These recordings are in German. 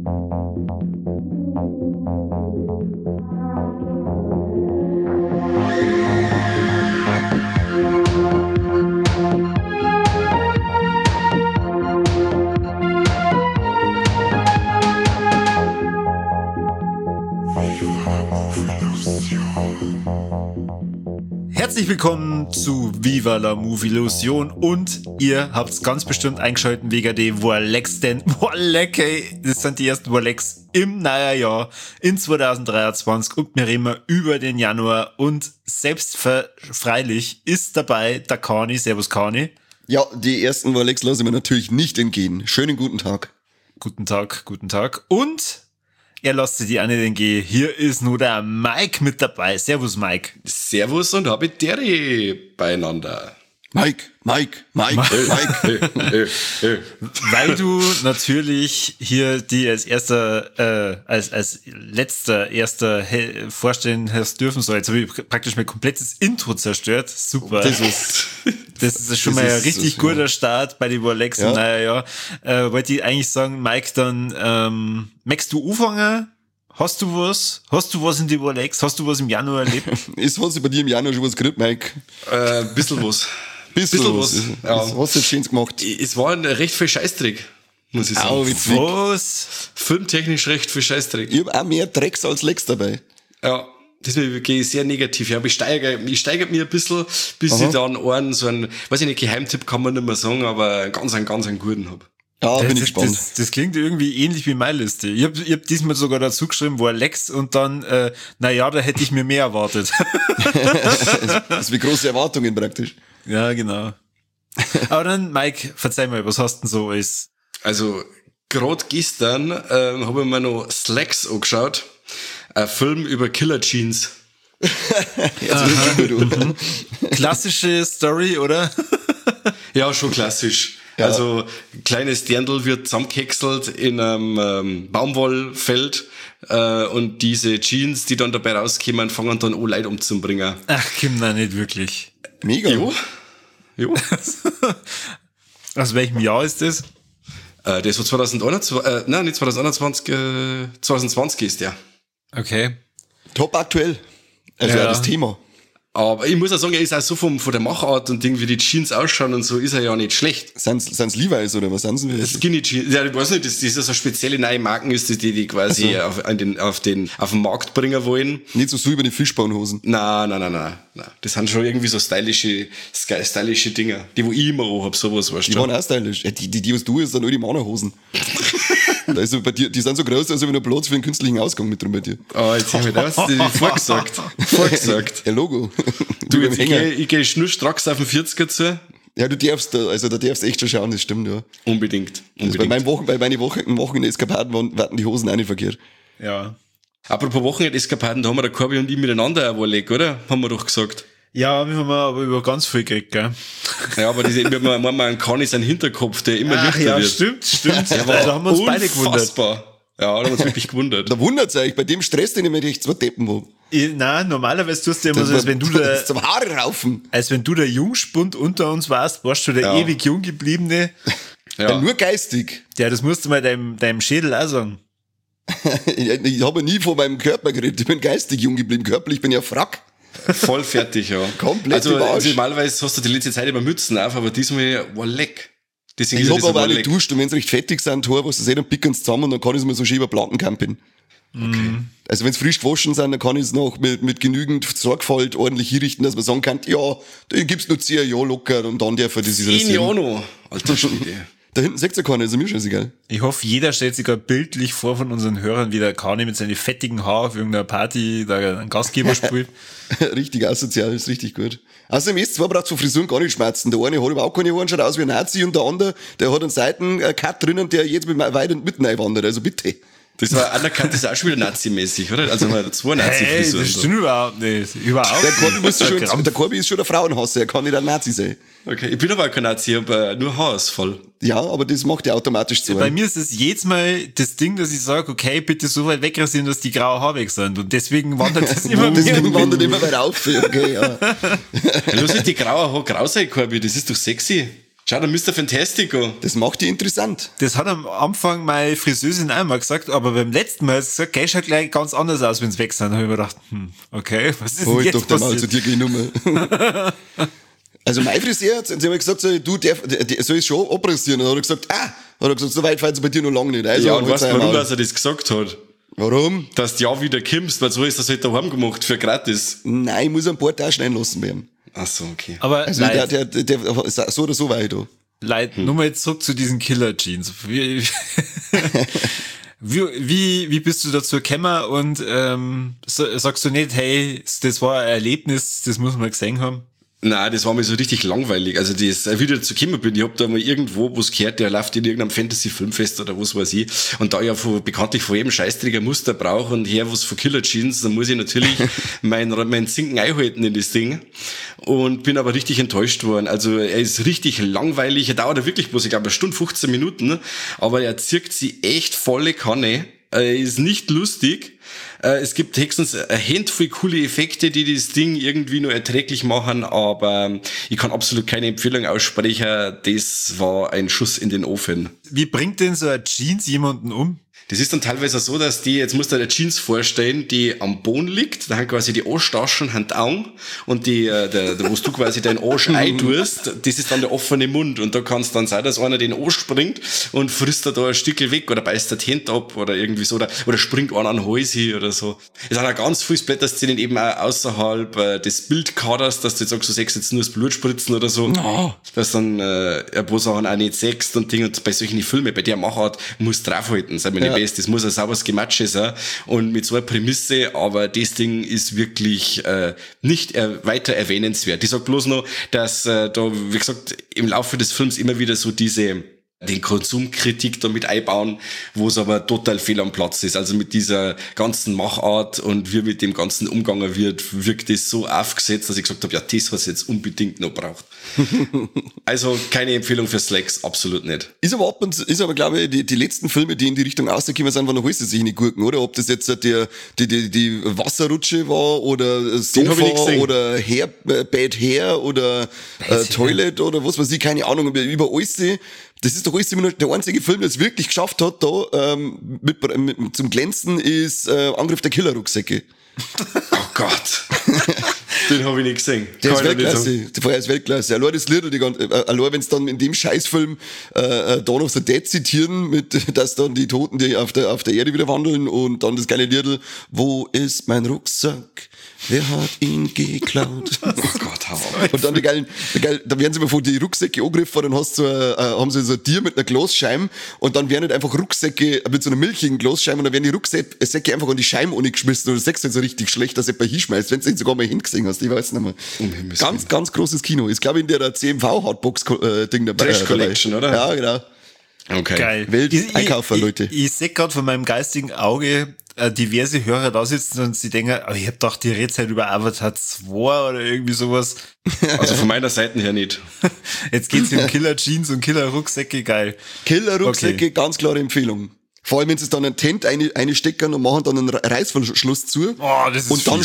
Herzlich willkommen zu Viva la Movie-Illusion und ihr habt's ganz bestimmt eingeschaltet wegen den Warlecks, denn Warleck, ey, das sind die ersten Warlecks im neuen Jahr in 2023 und wir reden über den Januar und selbstverständlich ist dabei der Kani. Servus Kani. Ja, die ersten Warlecks lasse ich mir natürlich nicht entgehen. Schönen guten Tag. Guten Tag. Und er lässt sich die auch nicht entgehen. Hier ist nur der Mike mit dabei. Servus Mike. Servus und habe Deri beieinander. Mike. Weil du natürlich hier die als letzter vorstellen hast dürfen soll. Jetzt habe ich praktisch mein komplettes Intro zerstört. Super. Das ist schon mal ein richtig guter Start bei den Warlecks im neuen Jahr. Wollte ich eigentlich sagen, Mike, dann magst du anfangen? Hast du was in die Warlecks? Hast du was im Januar erlebt? Ist was bei dir im Januar schon was gekriegt, Mike? Bisschen was. Bisschen was. Ja. Was hast du jetzt schönes gemacht? Es war ein recht viel Scheißdreck, muss ich sagen. Was? Filmtechnisch recht viel Scheißdreck. Ich habe auch mehr Drecks als Lecks dabei. Ja, das gehe ich sehr negativ. Ja, aber ich steigere mir ein bisschen, bis ich dann so einen, weiß ich nicht, Geheimtipp kann man nicht mehr sagen, aber einen ganz guten habe. Ja, bin ich gespannt. Das klingt irgendwie ähnlich wie meine Liste. Ich hab diesmal sogar dazu geschrieben, Warlecks und dann, da hätte ich mir mehr erwartet. Das ist wie große Erwartungen praktisch. Ja, genau. Aber dann, Mike, verzeih mal, was hast du denn so alles? Also, gerade gestern habe ich mir noch Slacks angeschaut. Ein Film über Killer Jeans. Klassische Story, oder? Ja, schon klassisch. Ja. Also, kleines Dirndl wird zusammengehäckselt in einem Baumwollfeld und diese Jeans, die dann dabei rauskommen, fangen dann an, Leute umzubringen. Ach, Kim, nein, nicht wirklich. Mega. Jo. Aus welchem Jahr ist das? Das war 2020 ist der. Okay. Top aktuell. Also das Thema. Aber ich muss auch sagen, er ist auch so von der Machart und Ding, wie die Jeans ausschauen und so, ist er ja nicht schlecht. Sind's Levi's oder was sind sie? Skinny Jeans. Ja, ich weiß nicht, das ist so spezielle neue Marken, ist das, die quasi auf den Markt bringen wollen. Nicht so über die Fischbauernhosen. Nein. Das sind schon irgendwie so stylische Dinger. Die, wo ich immer auch hab, sowas weißt du. Die waren auch stylisch. Die was du hast, sind nur die Männerhosen. Also bei dir, die sind so groß, als ob ich noch Platz für einen künstlichen Ausgang mit drin bei dir. Oh, jetzt hab ich das vorgesagt. Ja, Logo. Du, jetzt, ich geh schnurstracks auf den 40er zu. Ja, da darfst echt schon schauen, das stimmt, ja. Unbedingt. Also bei meinen Wochenende-Eskapaden waren die Hosen auch nicht verkehrt. Ja. Apropos Wochenende-Eskapaden, da haben wir der Corby und ich miteinander ein Warleck, oder? Haben wir doch gesagt. Ja, wir haben aber über ganz viel gekriegt, gell? Ja, aber man kann nicht seinen Hinterkopf, der immer lichter wird. Stimmt. Ja, da haben wir uns beide gewundert. Ja, da haben wir uns wirklich gewundert. Da wundert's euch, bei dem Stress, den ich mir echt zwei Deppen habe. Nein, normalerweise tust du immer so, als wenn du zum Haare raufen. Als wenn du der Jungspund unter uns warst du der ewig Junggebliebene. Ja. Nur geistig. Ja, das musst du mal deinem Schädel auch sagen. Ich habe nie von meinem Körper geredet, ich bin geistig jung geblieben, körperlich bin ich ja Frack. Voll fertig, ja. Komplett also normalerweise hast du die letzte Zeit immer Mützen auf, aber diesmal war leck. Deswegen ich habe aber auch nicht duscht und wenn sie recht fettig sind, was sie dann picken sie zusammen und dann kann ich es mir so schön über Platten campen. Okay. Also wenn sie frisch gewaschen sind, dann kann ich es noch mit genügend Sorgfalt ordentlich hinrichten, dass man sagen kann, ja, den gibt's nur 10 Jahre locker und dann darf er das ist 10 Jahre noch. Alter Schwede. Da hinten seht ihr keiner, ist mir scheißegal. Ich hoffe, jeder stellt sich gerade bildlich vor von unseren Hörern, wie der Kani mit seinen fettigen Haaren auf irgendeiner Party da einen Gastgeber spielt. Richtig asozial, ist richtig gut. Außerdem ist zwar braucht so Frisuren gar nicht schmerzen. Der eine hat überhaupt keine Haare, schaut aus wie ein Nazi und der andere, der hat einen Seitencut drinnen, der jetzt weit und mitten einwandert, also bitte. Das war anerkannt, das ist auch schon wieder Nazi-mäßig, oder? Also mal zwei Nazi-Frisuren. Das stimmt überhaupt nicht. Überhaupt der Corby ist schon der Frauenhasser, er kann nicht ein Nazi sein. Okay, ich bin aber kein Nazi, ich habe nur Haarausfall. Ja, aber das macht ja automatisch so. Bei mir ist es jedes Mal das Ding, dass ich sage, okay, bitte so weit wegrasieren, dass die graue Haare weg sind. Und deswegen wandert das immer mehr. Deswegen wandert immer weiter auf. Okay, ja. Lass nicht die graue Haare grau sein, Corby, das ist doch sexy. Schau, der Mr. Fantastico. Das macht die interessant. Das hat am Anfang meine Friseurin einmal gesagt, aber beim letzten Mal hat sie gesagt, geh, schaut gleich ganz anders aus, wenn sie weg sind. Da habe ich mir gedacht, okay, was ist denn Ich jetzt doch der Maul passiert? zu dir genommen. Also mein Friseur, sie haben gesagt, so, du soll es schon abrasieren. Und dann hat er gesagt, so weit fährt es bei dir noch lange nicht. Also, Ja, und halt weißt du, sein warum Maul. dass er das gesagt hat? Warum? Dass du ja wieder kommst, weil so ist das halt daheim gemacht, für gratis. Nein, ich muss ein paar Tage schneiden lassen werden. Ach so, okay. Aber Also Leute, der so oder so war ich da. nur mal zurück zu diesen Killer-Jeans. Wie bist du dazu gekommen und sagst du nicht, hey, das war ein Erlebnis, das muss man gesehen haben? Nein, das war mir so richtig langweilig. Also das, wie ich dazu gekommen bin, ich hab da mal irgendwo was gehört, der läuft in irgendeinem Fantasy-Filmfest oder was weiß ich. Und da ich ja bekanntlich von jedem Scheißträger Muster brauche und her was von Killer Jeans, dann muss ich natürlich mein Zinken einhalten in das Ding. Und bin aber richtig enttäuscht worden. Also er ist richtig langweilig. Er dauert wirklich bloß, ich glaube, 1:15 Minuten. Aber er zirkt sie echt volle Kanne. Er ist nicht lustig. Es gibt höchstens eine Handvoll coole Effekte, die das Ding irgendwie nur erträglich machen, aber ich kann absolut keine Empfehlung aussprechen. Das war ein Schuss in den Ofen. Wie bringt denn so ein Jeans jemanden um? Das ist dann teilweise so, dass jetzt musst du dir eine Jeans vorstellen, die am Boden liegt, da haben quasi die Arschtaschen, haben die Augen und wo du quasi deinen Arsch eintust, das ist dann der offene Mund und da kann es dann sein, dass einer den Arsch springt und frisst da ein Stückchen weg oder beißt der Hand ab oder irgendwie so oder springt einer an den Hals hin oder so. Es sind auch ganz viele Splatter-Szenen eben auch außerhalb des Bildkaders, dass du jetzt sagst, du sagst jetzt nur das Blut spritzen oder so, dass dann ein paar Sachen auch nicht sechst und Ding und bei solchen Filmen, bei der Machart muss draufhalten, sei mir nicht best, das muss ein sauberes Gematsche sein und mit so einer Prämisse, aber das Ding ist wirklich nicht weiter erwähnenswert. Ich sag bloß noch, dass da, wie gesagt, im Laufe des Films immer wieder so den Konsumkritik damit einbauen, wo es aber total fehl am Platz ist. Also mit dieser ganzen Machart und wie mit dem Ganzen umgegangen wird, wirkt es so aufgesetzt, dass ich gesagt habe, ja, das was jetzt unbedingt noch braucht. Also keine Empfehlung für Slacks, absolut nicht. Ist aber glaube ich, die letzten Filme, die in die Richtung rausgekommen sind, waren noch alles sich nicht Gurken, oder? Ob das jetzt die Wasserrutsche war oder Sofa oder Bad Hair oder Toilet oder was weiß ich, keine Ahnung, über alles. Das ist doch alles immer nur der einzige Film, der es wirklich geschafft hat, da zum Glänzen ist Angriff der Killerrucksäcke. Oh Gott. Den habe ich nicht gesehen. Der ist Weltklasse. Der ist Weltklasse. Allein das Lied, allein wenn es dann in dem Scheißfilm Dawn of the Dead zitieren, dass dann die Toten, die auf der Erde wieder wandeln und dann das geile Liedl, wo ist mein Rucksack? Wer hat ihn geklaut? Oh Gott, hau. Und dann da werden sie immer von die Rucksäcke angegriffen, dann haben sie so ein Tier mit einer Glasscheibe und dann werden halt einfach Rucksäcke mit so einer milchigen Glasscheibe und dann werden die Rucksäcke einfach an die Scheiben angeschmissen und du sagst halt so richtig schlecht, dass jemand hinschmeißt, wenn du den sogar mal hingesehen hast, ich weiß nicht mehr. Ganz, ganz großes Kino. Ist, glaube ich, in der CMV-Hardbox-Ding dabei. Trash Collection, oder? Ja, genau. Okay. Geil. Einkaufen, Leute. Ich sehe gerade von meinem geistigen Auge diverse Hörer da sitzen und sie denken, oh, ich hab gedacht, die redet halt über Avatar 2 oder irgendwie sowas. Also von meiner Seite her nicht. Jetzt geht's um Killer Jeans und Killer Rucksäcke, geil. Killer Rucksäcke, ganz klare Empfehlung. Vor allem, wenn sie dann ein Tent einstecken und machen dann einen Reißverschluss zu. Oh, das ist und dann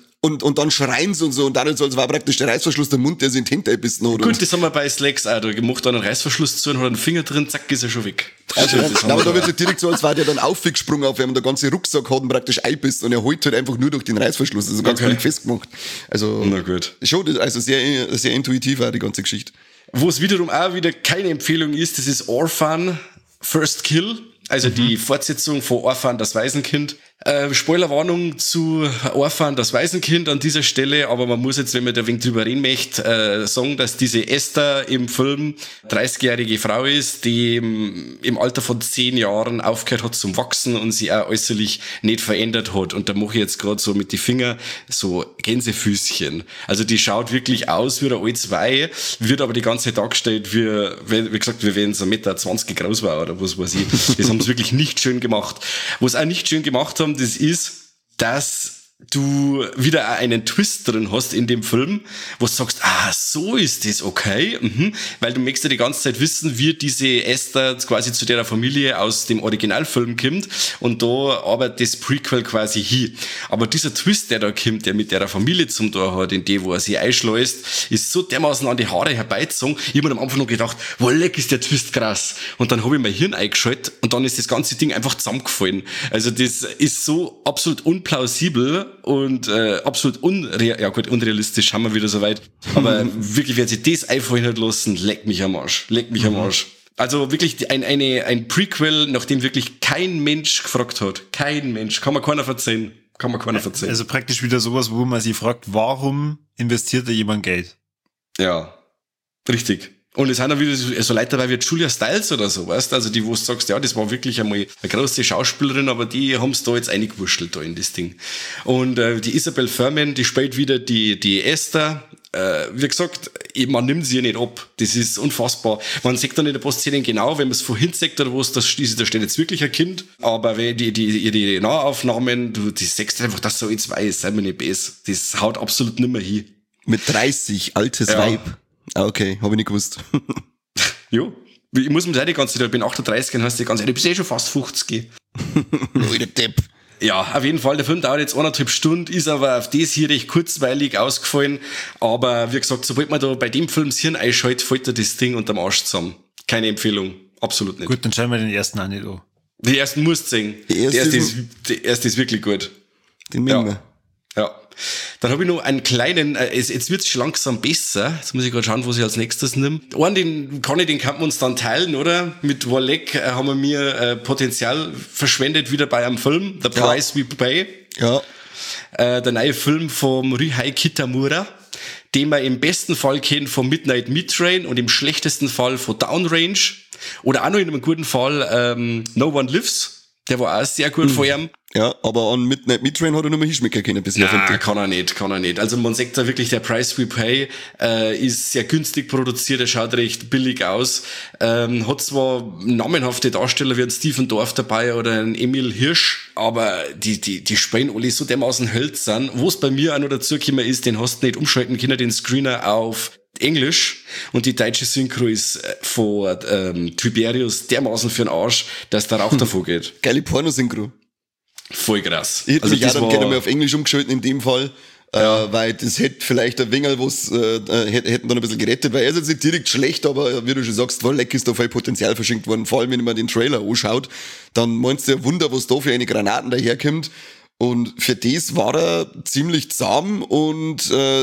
und dann schreien sie und so und dann so, als war praktisch der Reißverschluss der Mund, der sie in den Tent einbissen hat. Gut, das haben wir bei Slacks auch. Da macht dann einen Reißverschluss zu und hat einen Finger drin, zack, ist er schon weg. Also, aber da wird es direkt so, als war der dann aufgesprungen auf ihm, der ganze Rucksack hat ihn praktisch einbissen und er holt halt einfach nur durch den Reißverschluss. Also ganz billig festgemacht. Also, na gut. Schon, also sehr, sehr intuitiv war die ganze Geschichte. Wo es wiederum auch wieder keine Empfehlung ist, das ist Orphan First Kill. Also die Fortsetzung von Orphan, das Waisenkind. Spoilerwarnung zu Orphan, das Waisenkind an dieser Stelle, aber man muss jetzt, wenn man da ein wenig drüber reden möchte, sagen, dass diese Esther im Film 30-jährige Frau ist, die im Alter von 10 Jahren aufgehört hat zum Wachsen und sie auch äußerlich nicht verändert hat. Und da mache ich jetzt gerade so mit die Finger so Gänsefüßchen. Also die schaut wirklich aus wie eine alte Wei, wird aber die ganze Zeit dargestellt wie gesagt, wie wenn sie 1,20 Meter groß war oder was weiß ich. Das haben sie wirklich nicht schön gemacht. Was auch nicht schön gemacht haben, das ist, dass du wieder auch einen Twist drin hast in dem Film, wo du sagst, so ist das, okay, weil du möchtest ja die ganze Zeit wissen, wie diese Esther quasi zu der Familie aus dem Originalfilm kommt und da arbeitet das Prequel quasi hin. Aber dieser Twist, der da kommt, der mit der Familie zum Tor hat, in die, wo er sie einschleust, ist so dermaßen an die Haare herbeizogen. Ich habe mir am Anfang noch gedacht, leck, ist der Twist krass. Und dann habe ich mein Hirn eingeschaltet und dann ist das ganze Ding einfach zusammengefallen. Also das ist so absolut unplausibel und absolut unrealistisch, haben wir wieder soweit. Aber wirklich, wer sich das einfallen hat lassen, leck mich am Arsch. Also wirklich ein Prequel, nach dem wirklich kein Mensch gefragt hat. Kein Mensch. Kann mir keiner verzeihen. Also praktisch wieder sowas, wo man sich fragt, warum investiert da jemand Geld? Ja, richtig. Und es sind auch wieder so Leute dabei wie Julia Stiles oder so, weißt du? Also die, wo du sagst, ja, das war wirklich einmal eine große Schauspielerin, aber die haben es da jetzt eingewurschtelt da in das Ding. Und die Isabel Fuhrman, die spielt wieder die Esther. Wie gesagt, man nimmt sie ja nicht ab. Das ist unfassbar. Man sieht dann in der Postszene genau, wenn man es vorhin sagt oder was, da steht jetzt wirklich ein Kind. Aber wenn die Nahaufnahmen, du sagst einfach, dass so jetzt weiß, sei mir nicht besser. Das haut absolut nimmer hin. Mit 30, altes Weib. Okay, habe ich nicht gewusst. Jo. Ich muss mir sagen, die ganze Zeit, ich bin 38 und hast die ganze Zeit, du bist schon fast 50. Alter Depp. Ja, auf jeden Fall, der Film dauert jetzt 1,5 Stunden, ist aber auf das hier recht kurzweilig ausgefallen. Aber wie gesagt, sobald man da bei dem Film das Hirn einschaltet, fällt da das Ding unterm Arsch zusammen. Keine Empfehlung. Absolut nicht. Gut, dann schauen wir den ersten auch nicht an. Den ersten musst du sehen. Der erste ist wirklich gut. Den mögen wir. Ja. Dann habe ich noch einen kleinen, jetzt wird's schon langsam besser. Jetzt muss ich gerade schauen, was ich als nächstes nehme. Den kann wir uns dann teilen, oder? Mit Walek haben wir mir Potenzial verschwendet wieder bei einem Film, The Price We Pay. Ja. Der neue Film vom Rihei Kitamura, den wir im besten Fall kennen von Midnight Meat Train und im schlechtesten Fall von Downrange. Oder auch noch in einem guten Fall No One Lives. Der war auch sehr gut von ihm. Ja, aber an Midnight Meat Train hat er nur mal hinschmecken können bisher. Ja, kann er nicht. Also man sagt da wirklich, der Price We Pay ist sehr günstig produziert, er schaut recht billig aus. Hat zwar namenhafte Darsteller wie ein Stephen Dorff dabei oder ein Emil Hirsch, aber die spielen alle so dermaßen hölzern. Wo es bei mir auch noch dazu gekommen ist, den hast du nicht umschalten können, den Screener auf Englisch, und die deutsche Synchro ist von Tiberius dermaßen für den Arsch, dass der Rauch davor geht. Geile Pornosynchro. Voll krass. Ich hätte mich auch dann gerne mal auf Englisch umgeschalten in dem Fall, weil das hätte vielleicht ein wenig was, hätten dann ein bisschen gerettet, weil er ist jetzt nicht direkt schlecht, aber wie du schon sagst, leck ist da voll Potenzial verschenkt worden, vor allem wenn man den Trailer anschaut, dann meinst du ja Wunder, was da für eine Granaten daherkommt. Und für das war er ziemlich zahm und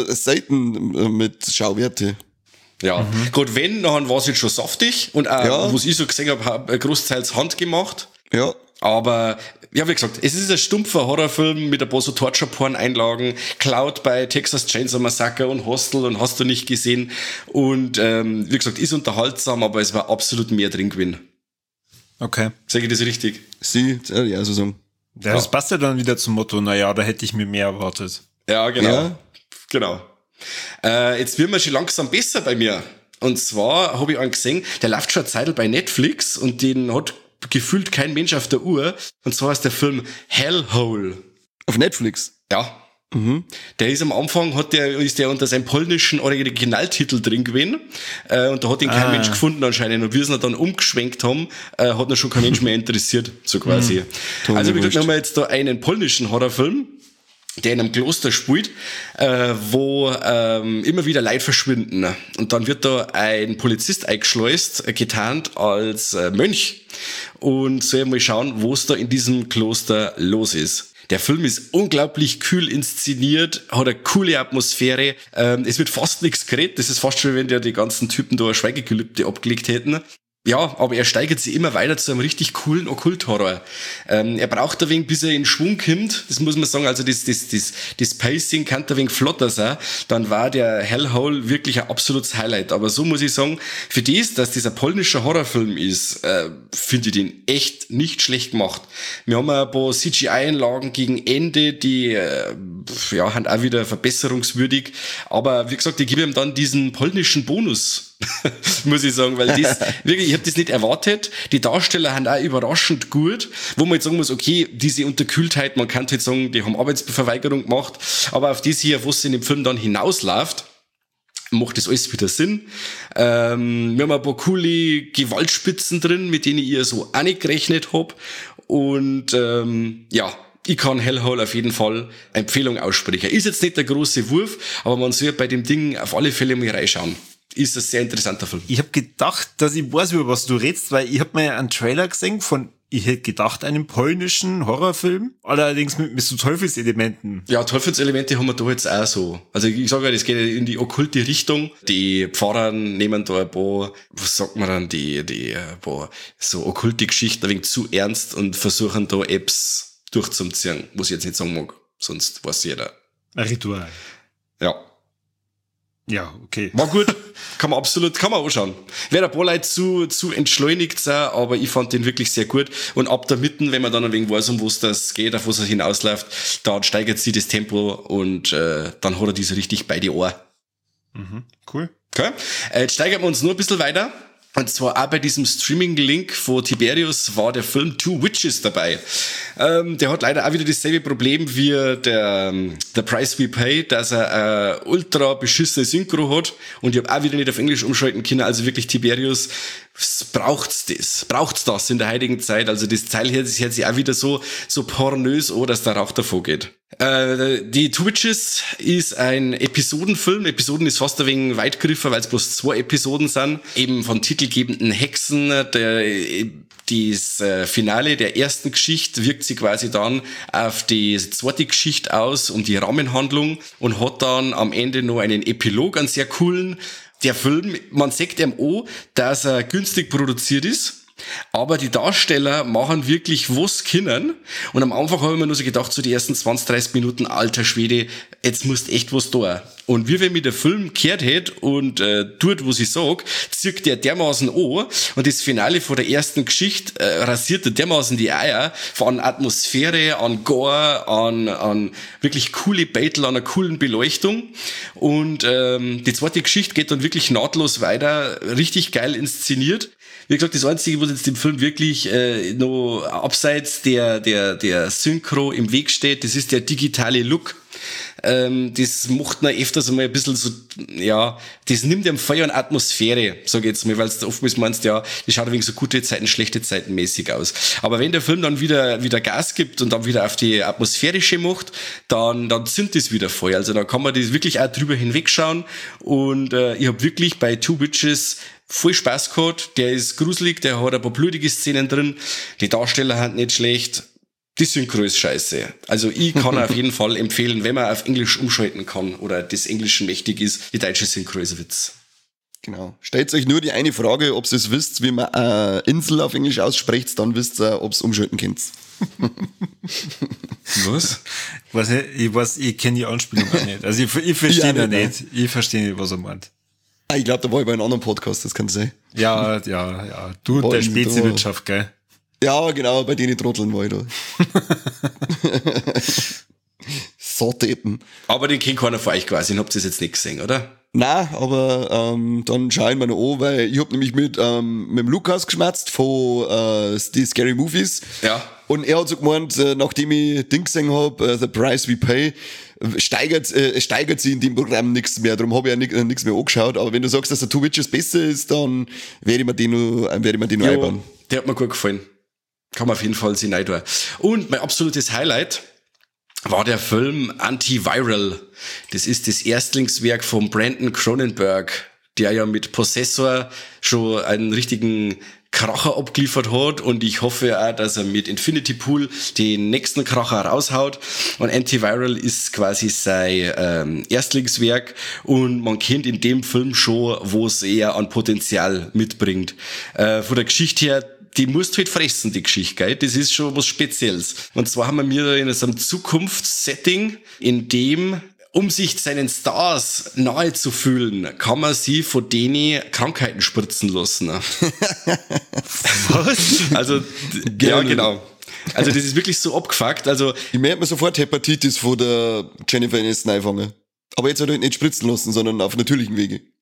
selten mit Schauwerte. Ja, gerade wenn, dann war es jetzt schon saftig und auch, was ich so gesehen habe, großteils handgemacht. Ja. Aber, ja, wie gesagt, es ist ein stumpfer Horrorfilm mit ein paar so Torture-Porn-Einlagen, Cloud bei Texas Chainsaw Massacre und Hostel und hast du nicht gesehen. Und, wie gesagt, ist unterhaltsam, aber es war absolut mehr drin gewesen. Okay. Sage ich das richtig? Ja, so sagen. Ja, das passt ja dann wieder zum Motto, naja, da hätte ich mir mehr erwartet. Ja, genau. Ja. Genau. Jetzt wird man schon langsam besser bei mir. Und zwar habe ich einen gesehen, der läuft schon eine Zeit bei Netflix und den hat gefühlt kein Mensch auf der Uhr. Und zwar ist der Film Hellhole. Auf Netflix? Ja. Der ist am Anfang, ist der unter seinem polnischen Originaltitel drin gewesen. Und da hat ihn kein Mensch gefunden anscheinend. Und wie sie ihn dann umgeschwenkt haben, hat ihn schon kein Mensch mehr interessiert, so quasi. Also wie gesagt, haben wir jetzt da einen polnischen Horrorfilm, der in einem Kloster spielt, wo immer wieder Leute verschwinden. Und dann wird da ein Polizist eingeschleust, getarnt als Mönch, und soll mal schauen, was da in diesem Kloster los ist. Der Film ist unglaublich kühl inszeniert, hat eine coole Atmosphäre. Es wird fast nichts geredet. Das ist fast schon, wenn die ganzen Typen da ein Schweigegelübde abgelegt hätten. Ja, aber er steigert sich immer weiter zu einem richtig coolen Okkult-Horror. Er braucht ein wenig, bis er in Schwung kommt. Das muss man sagen. Also das Pacing kann ein wenig flotter sein. Dann war der Hellhole wirklich ein absolutes Highlight. Aber so muss ich sagen, für das, dass dieser polnische Horrorfilm ist, finde ich den echt nicht schlecht gemacht. Wir haben ein paar CGI-Einlagen gegen Ende, die haben auch wieder verbesserungswürdig. Aber wie gesagt, ich gebe ihm dann diesen polnischen Bonus. muss ich sagen, weil das wirklich, ich habe das nicht erwartet. Die Darsteller haben auch überraschend gut, wo man jetzt sagen muss, okay, diese Unterkühltheit, man kann jetzt sagen, die haben Arbeitsverweigerung gemacht, aber auf das hier, was in dem Film dann hinausläuft, macht das alles wieder Sinn. Wir haben ein paar coole Gewaltspitzen drin, mit denen ich so auch nicht gerechnet hab. Und ich kann Hellhole auf jeden Fall Empfehlung aussprechen. Ist jetzt nicht der große Wurf, aber man soll bei dem Ding auf alle Fälle mal reinschauen. Ist ein sehr interessanter Film. Ich habe gedacht, dass ich weiß, über was du redest, weil ich habe mir einen Trailer gesehen von, ich hätte gedacht, einem polnischen Horrorfilm, allerdings mit so Teufelselementen. Ja, Teufelselemente haben wir da jetzt auch so. Also ich sage ja, das geht in die okkulte Richtung. Die Pfarrer nehmen da ein paar, was sagt man dann, die ein paar so okkulte Geschichten ein wenig zu ernst und versuchen da Apps durchzuziehen, was ich jetzt nicht sagen mag. Sonst weiß jeder. Ein Ritual. Ja. Ja, okay. War gut. Kann man anschauen. Wäre ein paar Leute zu entschleunigt sein, aber ich fand den wirklich sehr gut. Und ab der Mitte, wenn man dann ein wenig weiß, um was das geht, auf was es hinausläuft, dann steigert sie das Tempo und dann hat er diese richtig bei die Ohr. Mhm, cool. Okay. Jetzt steigern wir uns nur ein bisschen weiter. Und zwar auch bei diesem Streaming-Link von Tiberius war der Film Two Witches dabei. Der hat leider auch wieder dasselbe Problem wie der The Price We Pay, dass er ultra beschissene Synchro hat und ich habe auch wieder nicht auf Englisch umschalten können. Also wirklich Tiberius, braucht's das in der heutigen Zeit? Also das Teil hier, das hört sich auch wieder so pornös an, dass der Rauch davor geht. Die Two Witches ist ein Episodenfilm. Episoden ist fast ein wenig weit gegriffen, weil es bloß 2 Episoden sind. Eben von titelgebenden Hexen. Das Finale der ersten Geschichte wirkt sich quasi dann auf die zweite Geschichte aus, um die Rahmenhandlung und hat dann am Ende noch einen Epilog, einen sehr coolen. Der Film, man sagt ihm auch, dass er günstig produziert ist. Aber die Darsteller machen wirklich was können. Und am Anfang habe ich mir nur so gedacht, so die ersten 20, 30 Minuten, alter Schwede, jetzt musst echt was da. Und wie wenn mir der Film gehört hätte und tut, was ich sag, zieht der dermaßen an. Und das Finale von der ersten Geschichte rasiert der dermaßen die Eier von Atmosphäre, an Gore, an wirklich coole Battle, an einer coolen Beleuchtung. Und die zweite Geschichte geht dann wirklich nahtlos weiter, richtig geil inszeniert. Wie gesagt, das Einzige, was jetzt dem Film wirklich noch abseits der Synchro im Weg steht, das ist der digitale Look. Das macht man öfters einmal ein bisschen so, ja, das nimmt dem Feuer an Atmosphäre, sag ich jetzt mal, weil du oftmals meinst, ja, das schaut ein wenig so gute Zeiten, schlechte Zeiten mäßig aus. Aber wenn der Film dann wieder Gas gibt und dann wieder auf die atmosphärische macht, dann zündet das wieder Feuer. Also da kann man das wirklich auch drüber hinwegschauen und ich habe wirklich bei Two Witches voll Spaß gehabt. Der ist gruselig, der hat ein paar blutige Szenen drin, die Darsteller sind nicht schlecht. Die Synchro ist scheiße. Also ich kann auf jeden Fall empfehlen, wenn man auf Englisch umschalten kann oder das Englischen mächtig ist, die deutsche Synchro ist ein Witz. Genau. Stellt euch nur die eine Frage, ob ihr es wisst, wie man Insel auf Englisch ausspricht, dann wisst ihr, ob es umschalten könnt. Was? Ich kenne die Anspielung auch nicht. Also ich verstehe ja nicht. Ich verstehe nicht, was er meint. Ich glaube, da war ich bei einem anderen Podcast, das kann sein. Ja. Du und der Speziwirtschaft, gell? Ja, genau, bei denen Trotteln war ich da. So Deppen. Aber den kennt keiner von euch quasi, den habt ihr jetzt nicht gesehen, oder? Nein, aber dann schauen wir noch an, weil ich hab nämlich mit dem Lukas geschmatzt von die Scary Movies. Ja. Und er hat so gemeint, nachdem ich Ding gesehen hab, The Price We Pay, steigert sich in dem Programm nichts mehr. Darum habe ich ja nichts mehr angeschaut. Aber wenn du sagst, dass der Two Witches besser ist, dann werde ich mir den noch einbauen. Der hat mir gut gefallen. Kann man auf jeden Fall sehen reintun. Und mein absolutes Highlight war der Film Antiviral. Das ist das Erstlingswerk von Brandon Cronenberg, der ja mit Possessor schon einen richtigen Kracher abgeliefert hat und ich hoffe auch, dass er mit Infinity Pool den nächsten Kracher raushaut. Und Antiviral ist quasi sein Erstlingswerk und man kennt in dem Film schon, wo es eher an Potenzial mitbringt. Von der Geschichte her, die musst du halt fressen, die Geschichte, gell? Das ist schon was Spezielles. Und zwar haben wir in so einem Zukunftssetting, in dem, um sich seinen Stars nahe zu fühlen, kann man sie von denen Krankheiten spritzen lassen. Was? Also, ja, genau. Also, das ist wirklich so abgefuckt. Also, ich merke mir sofort Hepatitis von der Jennifer Aniston einfangen. Aber jetzt halt nicht spritzen lassen, sondern auf natürlichen Wege.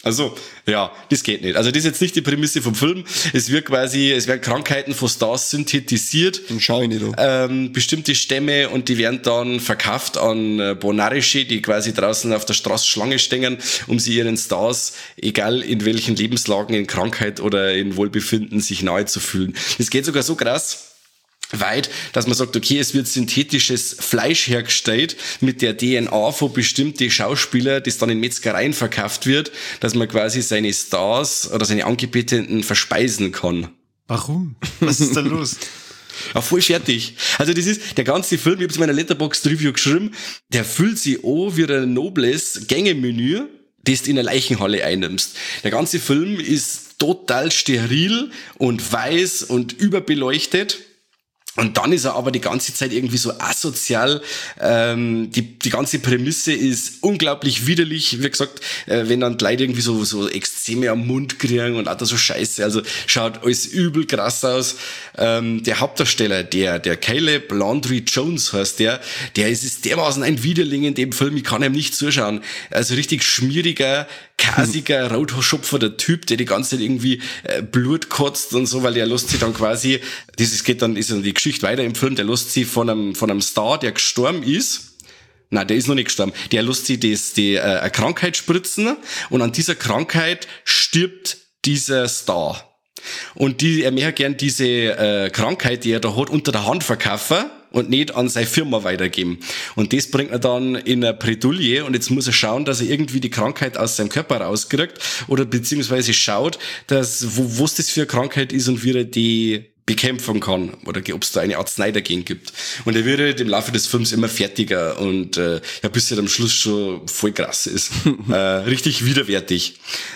Also, ja, das geht nicht. Also, das ist jetzt nicht die Prämisse vom Film. Es werden Krankheiten von Stars synthetisiert. Schau ich nicht an. Bestimmte Stämme und die werden dann verkauft an Bonarische, die quasi draußen auf der Straße Schlange stehen, um sie ihren Stars, egal in welchen Lebenslagen, in Krankheit oder in Wohlbefinden, sich nahe zu fühlen. Das geht sogar so krass weit, dass man sagt, okay, es wird synthetisches Fleisch hergestellt mit der DNA von bestimmten Schauspielern, das dann in Metzgereien verkauft wird, dass man quasi seine Stars oder seine Angebeteten verspeisen kann. Warum? Was ist da los? Ja, voll fertig. Also das ist, der ganze Film, ich habe es in meiner Letterboxd-Review geschrieben, der fühlt sich an wie ein nobles Gängemenü, das du in eine Leichenhalle einnimmst. Der ganze Film ist total steril und weiß und überbeleuchtet. Und dann ist er aber die ganze Zeit irgendwie so asozial. Die ganze Prämisse ist unglaublich widerlich. Wie gesagt, wenn dann die Leute irgendwie so Ekzeme am Mund kriegen und auch so Scheiße. Also schaut alles übel krass aus. Der Hauptdarsteller, der Caleb Landry Jones heißt der ist dermaßen ein Widerling in dem Film. Ich kann ihm nicht zuschauen. Also richtig schmieriger, kasiger, rotschopferter Typ, der die ganze Zeit irgendwie Blut kotzt und so, weil der lässt sich dann quasi, ist dann die Geschichte weiter im Film, der lässt sich von einem Star, der gestorben ist, nein, der ist noch nicht gestorben, der lässt sich eine Krankheit spritzen und an dieser Krankheit stirbt dieser Star. Und er möchte gern diese Krankheit, die er da hat, unter der Hand verkaufen und nicht an seine Firma weitergeben. Und das bringt er dann in eine Bredouille und jetzt muss er schauen, dass er irgendwie die Krankheit aus seinem Körper rauskriegt oder beziehungsweise schaut, dass was das für eine Krankheit ist und wie er die bekämpfen kann oder ob es da eine Arznei dagegen gibt. Und er wird halt im Laufe des Films immer fertiger und bis er am Schluss schon voll krass ist. Richtig widerwärtig.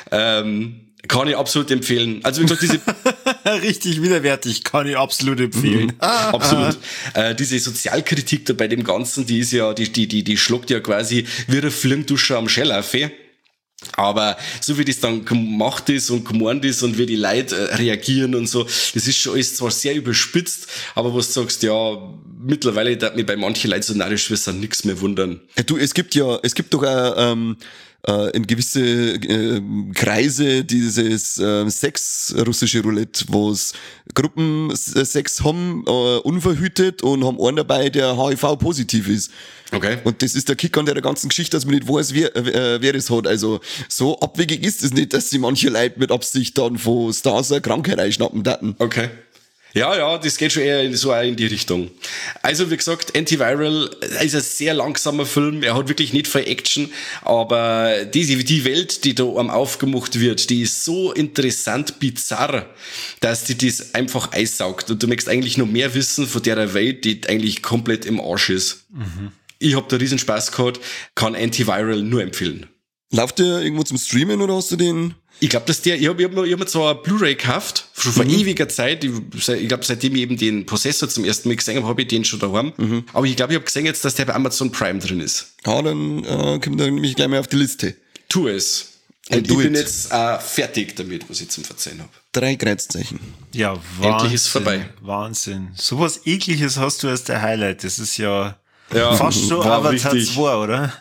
Kann ich absolut empfehlen. Also wie gesagt, diese richtig widerwärtig, kann ich absolut empfehlen. Absolut. Diese Sozialkritik da bei dem Ganzen, die ist ja, die schluckt ja quasi wie eine Flirndusche am Schellaufe. Aber so wie das dann gemacht ist und gemeint ist und wie die Leute reagieren und so, das ist schon alles zwar sehr überspitzt, aber was du sagst, ja, mittlerweile darf mich bei manchen Leuten so narrisch wissen, nichts mehr wundern. Du, es gibt doch auch in gewisse Kreise dieses Sex-russische Roulette, wo es Gruppensex haben, unverhütet und haben einen dabei, der HIV-positiv ist. Okay. Und das ist der Kick an der ganzen Geschichte, dass man nicht weiß, wer es hat. Also so abwegig ist es nicht, dass sie manche Leute mit Absicht dann von Stars eine Krankheit einschnappen daten. Okay. Ja, das geht schon eher so in die Richtung. Also wie gesagt, Antiviral ist ein sehr langsamer Film. Er hat wirklich nicht viel Action, aber die Welt, die da aufgemacht wird, die ist so interessant bizarr, dass die das einfach einsaugt. Und du möchtest eigentlich noch mehr wissen von der Welt, die eigentlich komplett im Arsch ist. Mhm. Ich hab da riesen Spaß gehabt, kann Antiviral nur empfehlen. Läuft der irgendwo zum Streamen oder hast du den? Ich glaube, ich hab mir zwar eine Blu-ray gekauft, schon vor ewiger Zeit. Ich glaube, seitdem ich eben den Possessor zum ersten Mal gesehen habe, habe ich den schon daheim. Mhm. Aber ich glaube, ich habe gesehen jetzt, dass der bei Amazon Prime drin ist. Ja, dann kommt er nämlich gleich mal auf die Liste. Tu es. Und ich bin jetzt fertig damit, was ich zum Verzeihen habe. 3 Kreuzzeichen. Ja, Wahnsinn. Endlich ist vorbei. Wahnsinn. Sowas Ekliges hast du als der Highlight. Das ist ja fast so Avatar 2, oder?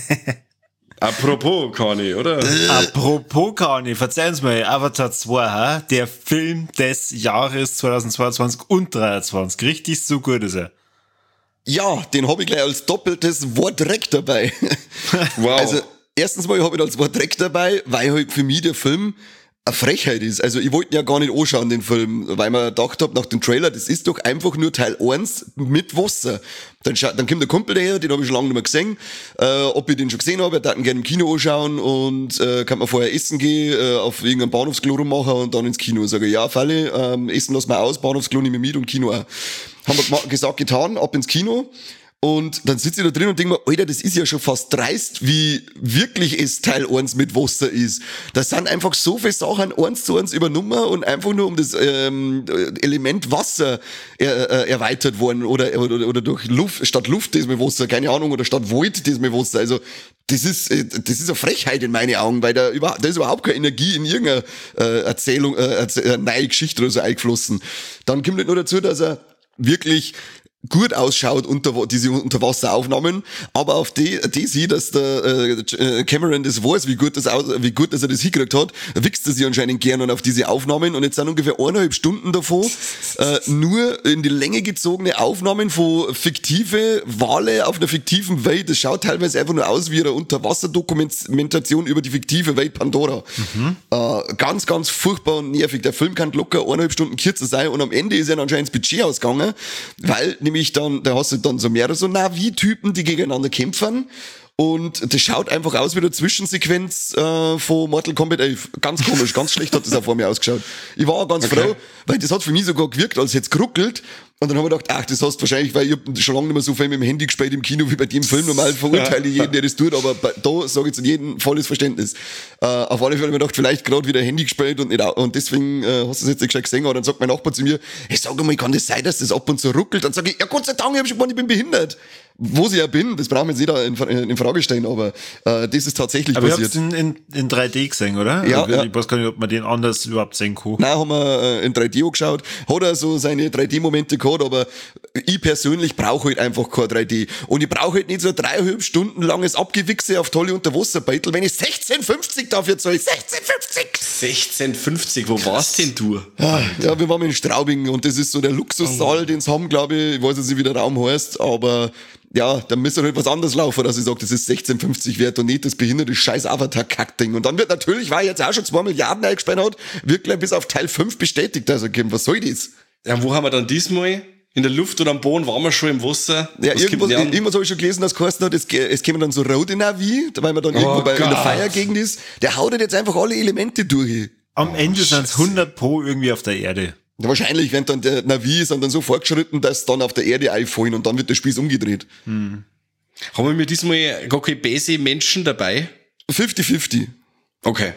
Apropos, Kani, oder? Apropos, Kani, verzeihen Sie mal, Avatar 2, der Film des Jahres 2022 und 2023. Richtig so gut ist er. Ja, den habe ich gleich als doppeltes Wort direkt dabei. Wow. Also, erstens mal habe ich als Wort direkt dabei, weil halt für mich der Film eine Frechheit ist. Also ich wollte ja gar nicht anschauen, den Film, weil man gedacht habe, nach dem Trailer, das ist doch einfach nur Teil 1 mit Wasser. Dann kommt der Kumpel daher, den habe ich schon lange nicht mehr gesehen. Ob ich den schon gesehen habe, er darf ihn gerne im Kino anschauen und kann man vorher essen gehen, auf irgendeinem Bahnhofsklo rummachen und dann ins Kino. Sage ich, ja, Falle, essen lassen wir aus, Bahnhofsklo nehmen wir mit und Kino auch. Haben wir gesagt, getan, ab ins Kino. Und dann sitze ich da drin und denke mir, Alter, das ist ja schon fast dreist, wie wirklich es Teil 1 mit Wasser ist. Da sind einfach so viele Sachen 1:1 übernommen und einfach nur um das Element Wasser erweitert worden oder durch Luft, statt Luft das mit Wasser, keine Ahnung, oder statt Wald das mit Wasser. Also das ist eine Frechheit in meinen Augen, weil da ist überhaupt keine Energie in irgendeiner Erzählung, neue Geschichte oder so eingeflossen. Dann kommt nicht nur dazu, dass er wirklich gut ausschaut diese Unterwasseraufnahmen, aber auf die sieht, dass der Cameron das weiß, wie gut dass er das hingekriegt hat, wichst er sich anscheinend gern auf diese Aufnahmen und jetzt sind ungefähr 1,5 Stunden davon nur in die Länge gezogene Aufnahmen von fiktive Wale auf einer fiktiven Welt. Das schaut teilweise einfach nur aus wie eine Unterwasserdokumentation über die fiktive Welt Pandora. Ganz, ganz furchtbar und nervig. Der Film kann locker 1,5 Stunden kürzer sein und am Ende ist ja anscheinend das Budget ausgegangen, weil nämlich dann, da hast du dann so mehrere so Navi-Typen, die gegeneinander kämpfen. Und das schaut einfach aus wie eine Zwischensequenz von Mortal Kombat 11. Ganz komisch, ganz schlecht hat das auch vor mir ausgeschaut. Ich war auch ganz froh, weil das hat für mich sogar gewirkt, als hätte es geruckelt. Und dann haben wir gedacht, ach, das hast du wahrscheinlich, weil ich hab schon lange nicht mehr so viel mit dem Handy gespielt im Kino wie bei dem Film. Normal verurteile ich jeden, der das tut, aber da sage ich zu jedem volles Verständnis. Auf alle Fälle habe ich mir gedacht, vielleicht gerade wieder Handy gespielt und nicht, und deswegen hast du es jetzt nicht gesehen. Und dann sagt mein Nachbar zu mir, hey, sag mal, kann das sein, dass das ab und zu ruckelt? Dann sage ich, ja Gott sei Dank, ich bin behindert. Wo ich ja bin, das brauchen wir jetzt nicht in Frage stellen, aber das ist tatsächlich aber passiert. Aber ihr habt es in 3D gesehen, oder? Ja, also, ja. Ich weiß gar nicht, ob man den anders überhaupt sehen kann. Nein, haben wir in 3D angeschaut. Hat er so seine 3D-Momente gehabt, aber ich persönlich brauche halt einfach kein 3D. Und ich brauche halt nicht so 3,5 Stunden langes Abgewichse auf tolle Unterwasserbeitel, wenn ich 16,50 dafür zahle. 16,50, wo warst denn du? Ja, wir waren in Straubing und das ist so der Luxussaal, den sie haben, glaube ich. Ich weiß jetzt nicht, wie der Raum heißt, aber ja, dann müsste halt was anderes laufen, dass ich sage, das ist 16,50 wert und nicht das behinderte scheiß Avatar-Kack-Ding. Und dann wird natürlich, weil jetzt auch schon 2 Milliarden eingespannt hat, wirklich bis auf Teil 5 bestätigt. Also, was soll das? Ja, wo haben wir dann diesmal? In der Luft oder am Boden waren wir schon im Wasser? Ja, irgendwas habe ich schon gelesen, dass geheißen hat, es kämen dann so rote Navi, weil man dann irgendwo in der Feiergegend ist. Der haut halt jetzt einfach alle Elemente durch. Am Ende sind es 100 Pro irgendwie auf der Erde. Ja, wahrscheinlich, wenn dann der Navi ist dann so fortgeschritten, dass dann auf der Erde einfallen und dann wird der Spieß umgedreht. Haben wir mir diesmal gar keine böse Menschen dabei? 50-50. Okay.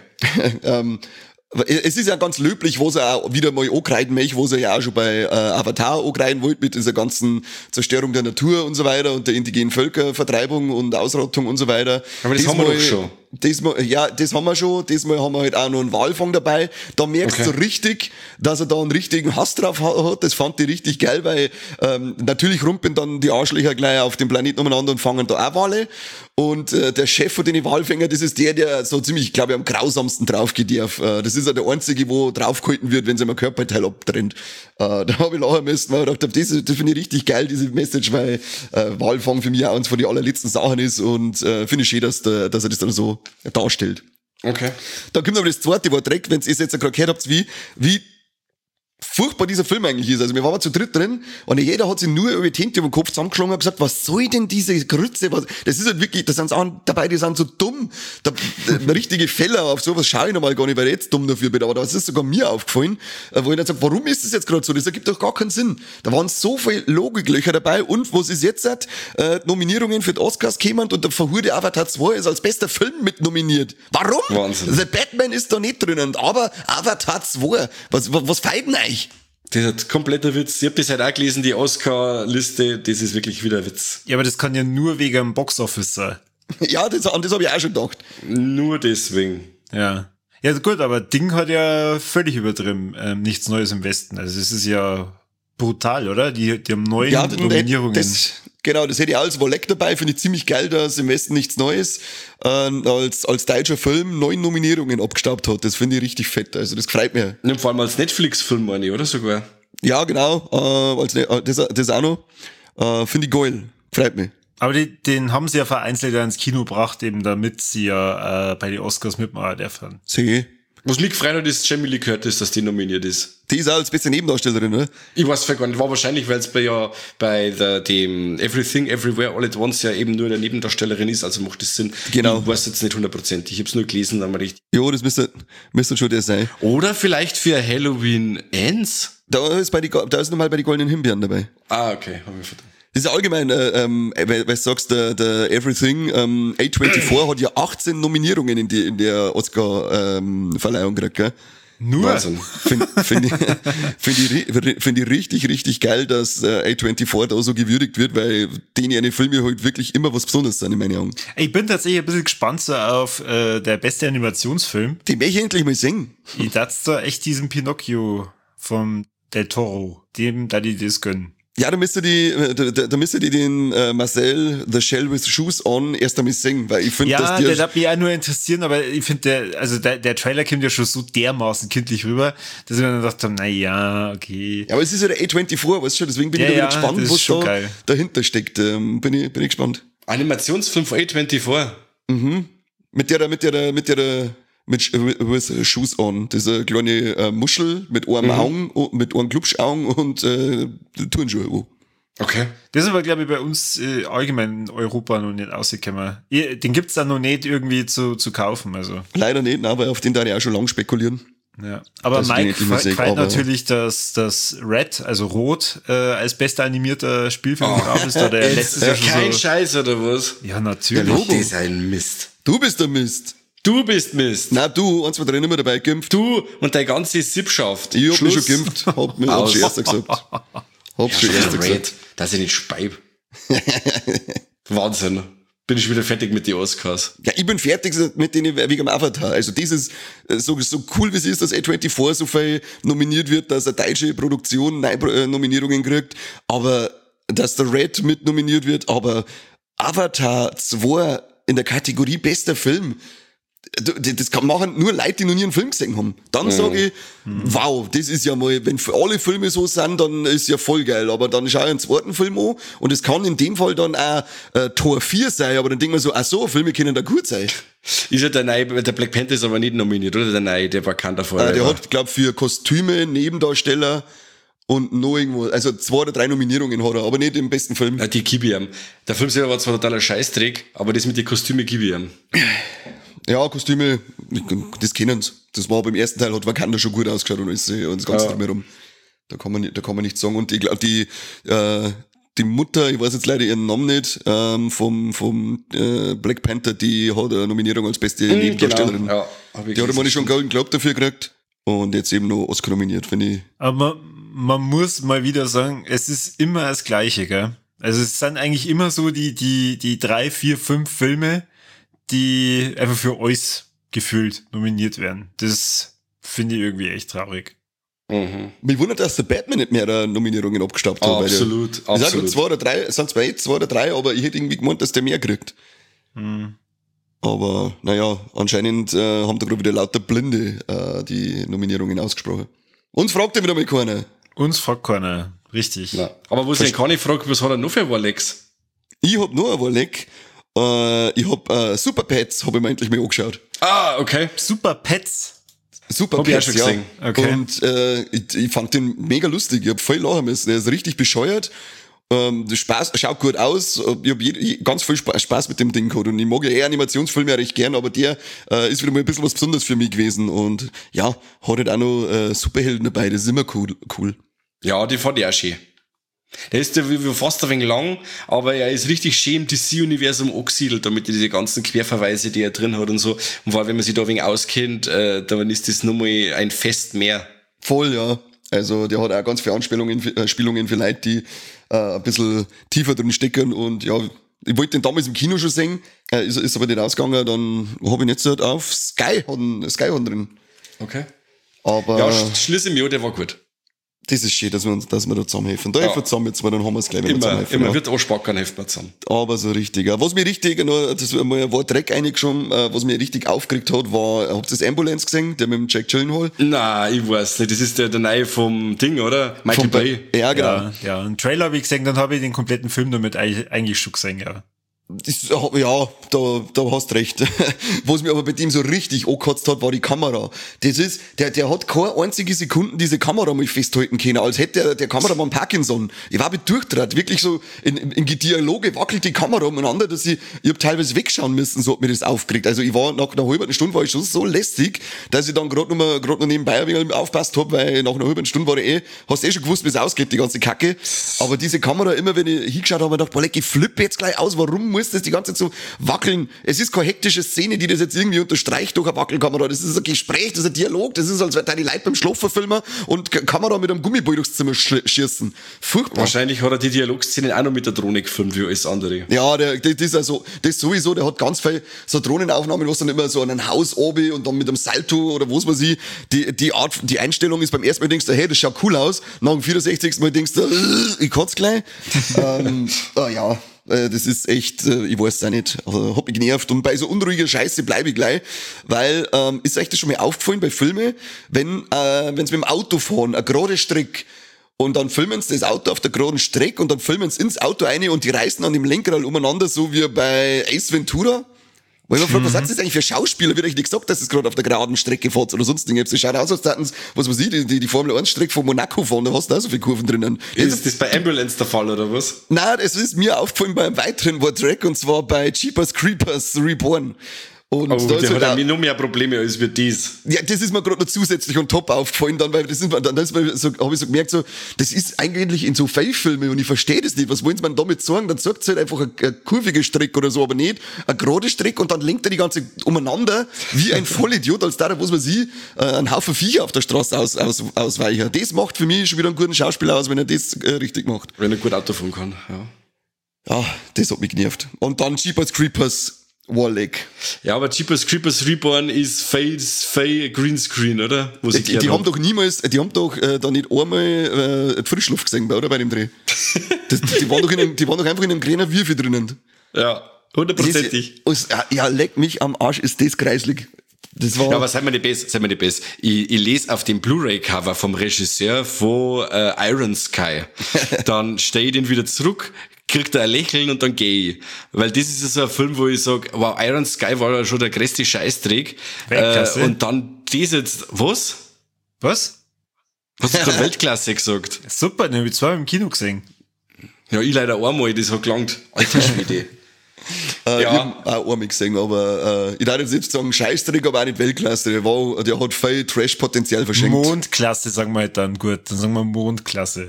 Es ist ja ganz löblich, wo sie auch wieder mal angreifen möchte, wo sie ja auch schon bei Avatar angreifen wollte, mit dieser ganzen Zerstörung der Natur und so weiter und der indigenen Völkervertreibung und Ausrottung und so weiter. Aber das haben wir doch schon. Ja, das haben wir schon. Diesmal haben wir halt auch noch einen Walfang dabei. Da merkst du richtig, dass er da einen richtigen Hass drauf hat. Das fand ich richtig geil, weil natürlich rumpeln dann die Arschlöcher gleich auf dem Planeten umeinander und fangen da auch Wale. Und der Chef von den Walfängern, das ist der so ziemlich, glaube ich, am grausamsten draufgeht darf. Das ist ja der Einzige, wo draufgehalten wird, wenn sie mal Körperteil abtrennt. Da habe ich lachen müssen, weil ich gedacht, das finde ich richtig geil, diese Message, weil Walfang für mich auch eins von den allerletzten Sachen ist und finde ich schön, dass er das dann so darstellt. Okay. Dann kommt aber das zweite Wort direkt, wenn ihr es jetzt gerade gehört habt, wie furchtbar dieser Film eigentlich ist. Also wir waren zu dritt drin und jeder hat sich nur über die Tinte über den Kopf zusammengeschlagen und gesagt, was soll denn diese Grütze? Das ist halt wirklich, da sind Sachen dabei, die sind so dumm. Richtige Fälle, auf sowas schaue ich normal gar nicht, weil ich jetzt dumm dafür bin. Aber das ist sogar mir aufgefallen, wo ich dann sage, warum ist das jetzt gerade so? Das ergibt doch gar keinen Sinn. Da waren so viele Logiklöcher dabei und was ist jetzt? Nominierungen für die Oscars gekommen und der verhurte Avatar 2 ist als bester Film mit nominiert. Warum? Wahnsinn. The Batman ist da nicht drinnen, aber Avatar 2, was feiert denn euch? Das ist kompletter Witz. Ich habe das halt auch gelesen, die Oscar-Liste, das ist wirklich wieder Witz. Ja, aber das kann ja nur wegen dem Boxoffice sein. Ja, an das habe ich auch schon gedacht. Nur deswegen. Ja. Ja, gut, aber Ding hat ja völlig übertrieben. Nichts Neues im Westen. Also es ist ja brutal, oder? Die haben 9 Nominierungen. Genau, das hätte ich als Wolleck dabei. Finde ich ziemlich geil, dass im Westen nichts Neues als deutscher Film 9 Nominierungen abgestaubt hat. Das finde ich richtig fett. Also das freut mich. Und vor allem als Netflix-Film, meine ich, oder sogar? Ja, genau. Das auch noch. Finde ich geil. Freut mich. Aber den haben sie ja vereinzelt ins Kino gebracht, eben damit sie ja bei den Oscars mitmachen dürfen. Sehe. Was mich gefreut hat, ist Jamie Lee Curtis, dass die nominiert ist. Die ist auch als beste Nebendarstellerin, oder? Ich weiß gar nicht, war wahrscheinlich, weil es bei dem Everything, Everywhere, All at Once ja eben nur der Nebendarstellerin ist, also macht das Sinn. Genau. Ich weiß jetzt nicht 100%, ich habe es nur gelesen, dann mal richtig. Jo, das müsste schon der sein. Oder vielleicht für Halloween Ends? Da ist nochmal bei den Goldenen Himbeeren dabei. Ah, okay, habe ich verdammt. Das ist allgemein, weil du sagst, der Everything, A24 hat ja 18 Nominierungen in der Oscar-Verleihung gekriegt, gell? Nur? Finde ich richtig, richtig geil, dass A24 da so gewürdigt wird, weil denen eine Filme halt wirklich immer was Besonderes sind, in meinen Augen. Ich bin tatsächlich ein bisschen gespannt so auf der beste Animationsfilm. Den möchte ich endlich mal sehen. Ich darf da echt diesen Pinocchio vom Del Toro, dem da die das gönnen. Ja, da müsste die den Marcel The Shell with Shoes On erst einmal singen, weil ich finde, Ja, dass der darf mich auch nur interessieren, aber ich finde, der Trailer kommt ja schon so dermaßen kindlich rüber, dass ich mir dann gedacht habe, na ja, okay. Ja, aber es ist ja der A24, weißt du, deswegen bin ich da wieder gespannt, was da dahinter steckt. Bin ich gespannt. Animationsfilm von A24. With Shoes On. Das ist eine kleine Muschel mit einem Augen, mit einem Glubschaugen und Turnschuhe. Okay. Das ist aber, glaube ich, bei uns allgemein in Europa noch nicht rausgekommen. Den gibt's da noch nicht irgendwie zu kaufen. Also. Leider nicht, aber auf den darf ich auch schon lange spekulieren. Ja. Aber Mike freut natürlich, dass Red, also Rot, als bester animierter Spielfilm drauf ist. Der letztes Jahr schon kein Scheiß, oder was? Ja, natürlich. Ja, das ist ein Mist. Du bist der Mist. Du bist Mist. Na du, 1, 2, 3 nicht mehr dabei geimpft. Du und deine ganze Sippschaft. Ich hab mich schon geimpft. Hab schon erster gesagt. Dass ich nicht speib. Wahnsinn. Bin ich wieder fertig mit den Oscars. Ja, ich bin fertig mit denen wegen dem Avatar. Also das ist so cool, wie es ist, dass A24 so viel nominiert wird, dass eine deutsche Produktion Nominierungen kriegt, aber dass der Red mit nominiert wird, aber Avatar 2 in der Kategorie bester Film, das kann machen nur Leute, die noch nie einen Film gesehen haben. Dann sage ich, wow, das ist ja mal, wenn alle Filme so sind, dann ist ja voll geil. Aber dann schau ich einen zweiten Film an und es kann in dem Fall dann auch Tor 4 sein, aber dann denkt man so, ach so, Filme können da gut sein. Ist ja der Black Panther ist aber nicht nominiert, oder? Der Wakanda Forever. Der hat, glaub für Kostüme, Nebendarsteller und noch irgendwo, also 2 oder 3 Nominierungen hat er, aber nicht im besten Film. Ja, die gebe ich ihm. Der Film selber war zwar totaler Scheißdreck, aber das mit den Kostümen gebe ich ihm. Ja, Kostüme, das kennen sie. Das war beim ersten Teil, hat Wakanda schon gut ausgeschaut und das Ganze drumherum. Da kann man nicht sagen. Und ich glaube, die Mutter, ich weiß jetzt leider ihren Namen nicht, vom Black Panther, die hat eine Nominierung als beste Nebendarstellerin. Genau. Ja, die hat immer schon einen Golden Globe dafür gekriegt und jetzt eben noch Oscar nominiert, finde ich. Aber man muss mal wieder sagen, es ist immer das Gleiche, gell? Also es sind eigentlich immer so die 3, 4, 5 Filme, die einfach für euch gefühlt nominiert werden. Das finde ich irgendwie echt traurig. Mich wundert, dass der Batman nicht mehr Nominierungen abgestaubt hat. Absolut. Ich sage nur 2 oder 3, es sind 2 oder 3, aber ich hätte irgendwie gemeint, dass der mehr kriegt. Aber naja, anscheinend haben da gerade wieder lauter Blinde die Nominierungen ausgesprochen. Uns fragt ja wieder mal keiner. Uns fragt keiner, richtig. Na, aber was ich keine frage, was hat er noch für Warlex? Ich hab noch ein Warleck. Ich hab Super Pets, hab ich mir endlich mal angeschaut. Ah, okay. Super Pets. Super hab Pets, ich auch schon gesehen. Ja. Okay. Und ich fand den mega lustig. Ich hab voll lachen müssen. Der ist richtig bescheuert. Schaut gut aus. Ich hab ganz viel Spaß mit dem Ding gehabt. Und ich mag ja eher Animationsfilme recht gern, aber der ist wieder mal ein bisschen was Besonderes für mich gewesen. Und ja, hat halt auch noch Superhelden dabei. Das ist immer cool. Ja, die fand ich auch schön. Der ist ja fast ein wenig lang, aber er ist richtig schön im DC-Universum angesiedelt, damit er diese ganzen Querverweise, die er drin hat und so. Und vor allem, wenn man sich da ein wenig auskennt, dann ist das nochmal ein Fest mehr. Voll, ja. Also der hat auch ganz viele Anspielungen für Leute, die ein bisschen tiefer drin stecken. Und ja, ich wollte den damals im Kino schon sehen, ist aber nicht ausgegangen. Dann habe ich jetzt halt auf Sky hat drin. Okay. Aber ja, Schluss im Jahr, der war gut. Das ist schön, dass wir da zusammenhelfen. Da helfen wir zusammen jetzt mal, dann haben wir es gleich wieder zusammenhelfen. Immer wird anspacken, helfen wir zusammen. Aber so richtig. Was mir richtig, das war mal ein Wort Dreck eingeschoben, was mir richtig aufgeregt hat, war, habt ihr das Ambulance gesehen, der mit dem Jack Gyllenhaal? Nein, ich weiß nicht. Das ist der neue vom Ding, oder? Michael Bay. Ja, genau. Ja, einen Trailer habe ich gesehen, dann habe ich den kompletten Film damit eigentlich schon gesehen, ja. Ja, da hast recht. Was mir aber bei dem so richtig angekotzt hat, war die Kamera. Das ist, der hat keine einzige Sekunde diese Kamera mal festhalten können, als hätte der Kameramann Parkinson. Ich war durchdreht, wirklich so, in Dialoge wackelt die Kamera umeinander, dass ich hab teilweise wegschauen müssen, so hat mir das aufgeregt. Also ich war, nach einer halben Stunde war ich schon so lästig, dass ich dann gerade noch nebenbei ein wenig aufpasst hab, weil nach einer halben Stunde war hast schon gewusst, wie es ausgeht, die ganze Kacke. Aber diese Kamera, immer wenn ich hingeschaut habe, hab ich gedacht, boah, ich flippe jetzt gleich aus, warum muss das die ganze Zeit so wackeln? Es ist keine hektische Szene, die das jetzt irgendwie unterstreicht durch eine Wackelkamera. Das ist ein Gespräch, das ist ein Dialog, das ist, als wäre die Leute beim Schlafen filmen und Kamera mit einem Gummiball durchs Zimmer schießen. Furchtbar. Wahrscheinlich hat er die Dialogszenen auch noch mit der Drohne gefilmt, wie alles andere. Ja, das sowieso, der hat ganz viel so Drohnenaufnahmen, was dann immer so an ein Haus oben und dann mit einem Salto oder was weiß ich. Die Einstellung ist beim ersten Mal denkst du, hey, das schaut cool aus. Nach dem 64. Mal denkst du, ich kann's gleich. Ja, das ist echt, ich weiß es auch nicht, hat mich genervt. Und bei so unruhiger Scheiße bleibe ich gleich, weil, ist euch das schon mal aufgefallen bei Filmen, wenn sie mit dem Auto fahren, eine gerade Strecke, und dann filmen sie das Auto auf der geraden Strecke und dann filmen sie ins Auto rein und die reißen an dem Lenkrad umeinander, so wie bei Ace Ventura. Weil man fragt, was hat das eigentlich für Schauspieler? Wird euch nicht gesagt, dass es gerade auf der geraden Strecke fährt oder sonst irgendwas? Das schaut aus, als hätten sie, was weiß ich, die Formel 1 Strecke von Monaco fahren, da hast du auch so viele Kurven drinnen. Ist das bei Ambulance der Fall, oder was? Nein, das ist mir aufgefallen bei einem weiteren Track, und zwar bei Jeepers Creepers Reborn. Und da da hat er noch mehr Probleme als wir dies. Ja, das ist mir gerade noch zusätzlich und top aufgefallen, dann, weil habe ich so gemerkt, so, das ist eigentlich in so Fake-Filmen und ich verstehe das nicht. Was wollen sie mir damit sagen? Dann sagt sie halt einfach eine kurvige Strecke oder so, aber nicht eine gerade Strecke und dann lenkt er die ganze umeinander wie ein Vollidiot, als da, was weiß ich, einen Haufen Viecher auf der Straße ausweichen. Das macht für mich schon wieder einen guten Schauspieler aus, wenn er das richtig macht. Wenn er gut Auto fahren kann, ja. Ja, das hat mich genervt. Und dann Jeepers Creepers Warleg. Ja, aber Jeepers Creepers Reborn ist Fay Greenscreen, oder? Die haben doch niemals, die haben doch da nicht einmal die Frischluft gesehen, oder? Bei dem Dreh. Die waren doch einfach in einem kleinen Würfel drinnen. Ja, 100%ig. Ja, leck mich am Arsch, ist das kreislig. Das war ja, aber seid mir die Best. Ich lese auf dem Blu-ray-Cover vom Regisseur von Iron Sky. Dann stehe ich den wieder zurück, kriegt er ein Lächeln und dann gehe ich. Weil das ist ja so ein Film, wo ich sage, wow, Iron Sky war ja schon der größte Scheißdreck. Und dann das jetzt, was? Was? Hast du gerade Weltklasse gesagt? Super, den habe ich zweimal im Kino gesehen. Ja, ich leider einmal, das hat gelangt. Alter Schwede. Ich hab auch einmal gesehen, aber ich darf jetzt nicht sagen Scheißdreck, aber auch nicht Weltklasse. Der hat viel Trash-Potenzial verschenkt. Mondklasse, sagen wir halt dann. Gut, dann sagen wir Mondklasse.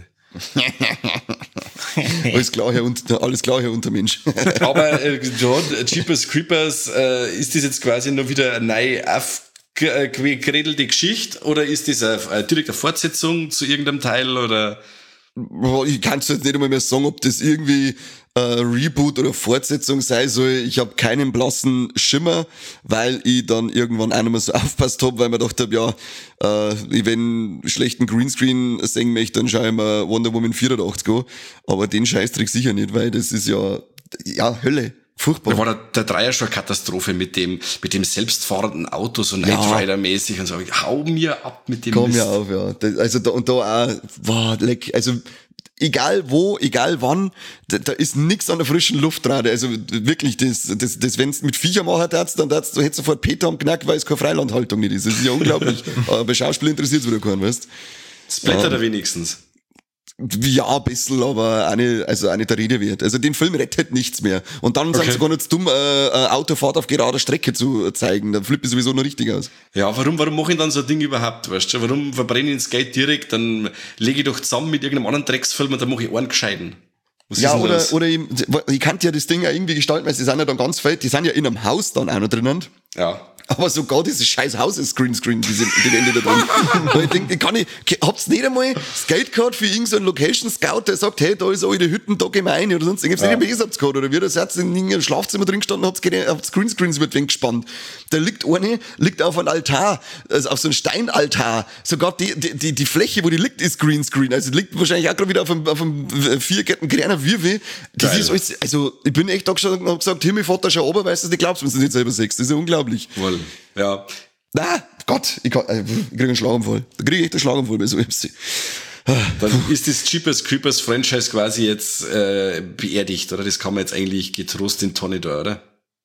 Alles klar, Herr Untermensch. Aber Jeepers Creepers, ist das jetzt quasi noch wieder eine neue aufgeredelte Geschichte oder ist das direkt eine Fortsetzung zu irgendeinem Teil oder? Ich kann es jetzt nicht einmal mehr sagen, ob das irgendwie Reboot oder Fortsetzung sein soll. Ich habe keinen blassen Schimmer, weil ich dann irgendwann auch nicht mehr so aufpasst habe, weil mir gedacht habe, ja, wenn einen schlechten Greenscreen sehen möchte, dann schaue ich mir Wonder Woman 84 an. Aber den Scheißtrick sicher nicht, weil das ist ja Hölle. Furchtbar. Da war der Dreier schon eine Katastrophe mit dem selbstfahrenden Auto, so Knight Rider-mäßig und so. Hau mir ab mit dem Komm mir auf, ja. Also da auch, wow, leck, also egal wo, egal wann, da ist nix an der frischen Luft gerade. Also wirklich, das wenn du mit Viecher machen darfst, dann hättest du sofort Peter am Knack, weil es keine Freilandhaltung nicht ist. Das ist ja unglaublich. Aber bei Schauspiel interessiert es wieder keinen, weißt du? Splatter da wenigstens. Ja, ein bisschen, aber auch nicht der Rede wert. Also den Film rettet nichts mehr. Und dann sind sie gar nicht zu dumm, Autofahrt auf gerader Strecke zu zeigen. Da flippt ich sowieso noch richtig aus. Ja, warum mache ich dann so ein Ding überhaupt, weißt du? Warum verbrenne ich das Geld direkt? Dann lege ich doch zusammen mit irgendeinem anderen Drecksfilm und dann mache ich einen gescheiten. Ja, oder ich kann ja das Ding ja irgendwie gestalten, weil sie sind ja dann ganz fett, die sind ja in einem Haus dann auch noch drinnen. Ja. Aber sogar dieses scheiß Haus ist Greenscreen, die Ende da drin. Und ich denke, habt's nicht einmal das Geld gehabt für irgendeinen Location Scout, der sagt, hey, da ist eure Hütten, da gemein oder sonst irgendwas. Ja. Nicht habt's gehabt, oder wie, da seid ihr in irgendeinem Schlafzimmer drin gestanden, habt's Greenscreens mit wen gespannt. Da liegt auf einem Altar, also auf so einem Steinaltar. Sogar die Fläche, wo die liegt, ist Greenscreen. Also liegt wahrscheinlich auch gerade wieder auf einem vierketten kleiner Würfel. Das ist alles, also, ich bin echt da gestanden und hab gesagt, Himmelvater, schau oben, weißt du, du glaubst, wenn du nicht selber siehst. Das ist ja unglaublich. Voll. Ja. Na, Gott, ich kriege einen Schlaganfall. Da kriege ich echt einen Schlaganfall bei so MC. Dann ist das Jeepers Creepers Franchise quasi jetzt beerdigt, oder? Das kann man jetzt eigentlich getrost in Tonne da, oder?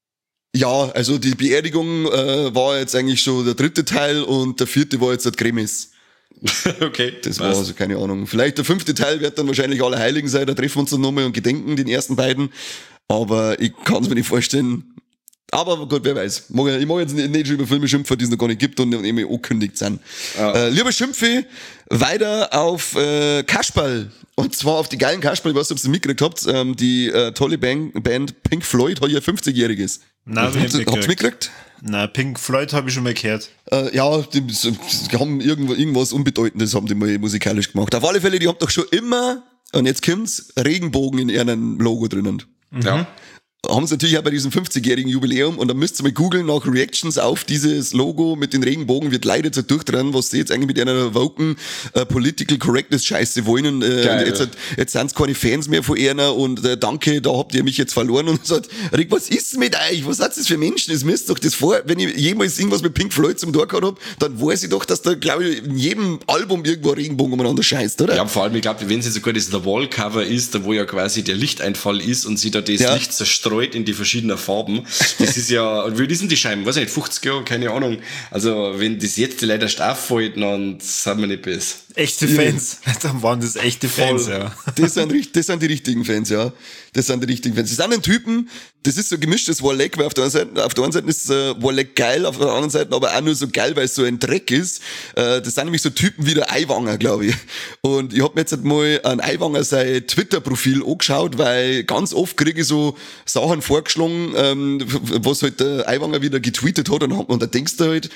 Ja, also die Beerdigung war jetzt eigentlich schon der 3. Teil und der 4. war jetzt der Grimace. Okay. Das war also keine Ahnung. Vielleicht der 5. Teil wird dann wahrscheinlich Allerheiligen sein, da treffen wir uns dann nochmal und gedenken den ersten beiden. Aber ich kann es mir nicht vorstellen. Aber gut, wer weiß. Ich mag jetzt nicht schon über Filme schimpfen, die es noch gar nicht gibt und eben angekündigt sind. Ja. Lieber Schimpfe, weiter auf Kasperl. Und zwar auf die geilen Kasperl, ich weiß nicht, ob ihr es mitgekriegt habt. Die tolle Band Pink Floyd hat ja 50-Jähriges. Nein, habt ihr mitgekriegt? Na, Pink Floyd habe ich schon mal gehört. Ja, die haben irgendwas Unbedeutendes haben die mal musikalisch gemacht. Auf alle Fälle, die haben doch schon immer, und jetzt kommt's, Regenbogen in ihrem Logo drinnen. Ja. Haben sie natürlich auch bei diesem 50-jährigen Jubiläum und dann müsst ihr mal googeln nach Reactions auf dieses Logo mit den Regenbogen, wird leider so durchdrehen, was sie jetzt eigentlich mit einer woken Political Correctness Scheiße wollen und jetzt sind's keine Fans mehr von einer und danke, da habt ihr mich jetzt verloren und sagt, Rick, was ist mit euch? Was seid das für Menschen? Das müsst doch das wenn ich jemals irgendwas mit Pink Floyd zum Tor gehabt hab, dann weiß ich doch, dass da, glaube ich, in jedem Album irgendwo ein Regenbogen umeinander scheißt, oder? Ja, vor allem, ich glaube, wenn es sogar das The Wall Cover ist, da wo ja quasi der Lichteinfall ist und sie da das Licht zerstreut in die verschiedenen Farben. Das ist ja, wie sind die Scheiben? Weiß ich nicht, 50 Jahre, keine Ahnung. Also, wenn das jetzt leider auffällt, dann sind wir nicht besser. Echte Fans. Dann waren das echte Fans, ja. Das sind die richtigen Fans, ja. Das sind die richtigen Fans. Das sind ein Typen, das ist so gemischtes Warleck, weil auf der einen Seite ist Warleck geil, auf der anderen Seite aber auch nur so geil, weil es so ein Dreck ist. Das sind nämlich so Typen wie der Aiwanger, glaube ich. Und ich hab mir jetzt mal an Aiwanger sein Twitter-Profil angeschaut, weil ganz oft kriege ich so Sachen vorgeschlagen, was halt der Aiwanger wieder getweetet hat und da denkst du halt,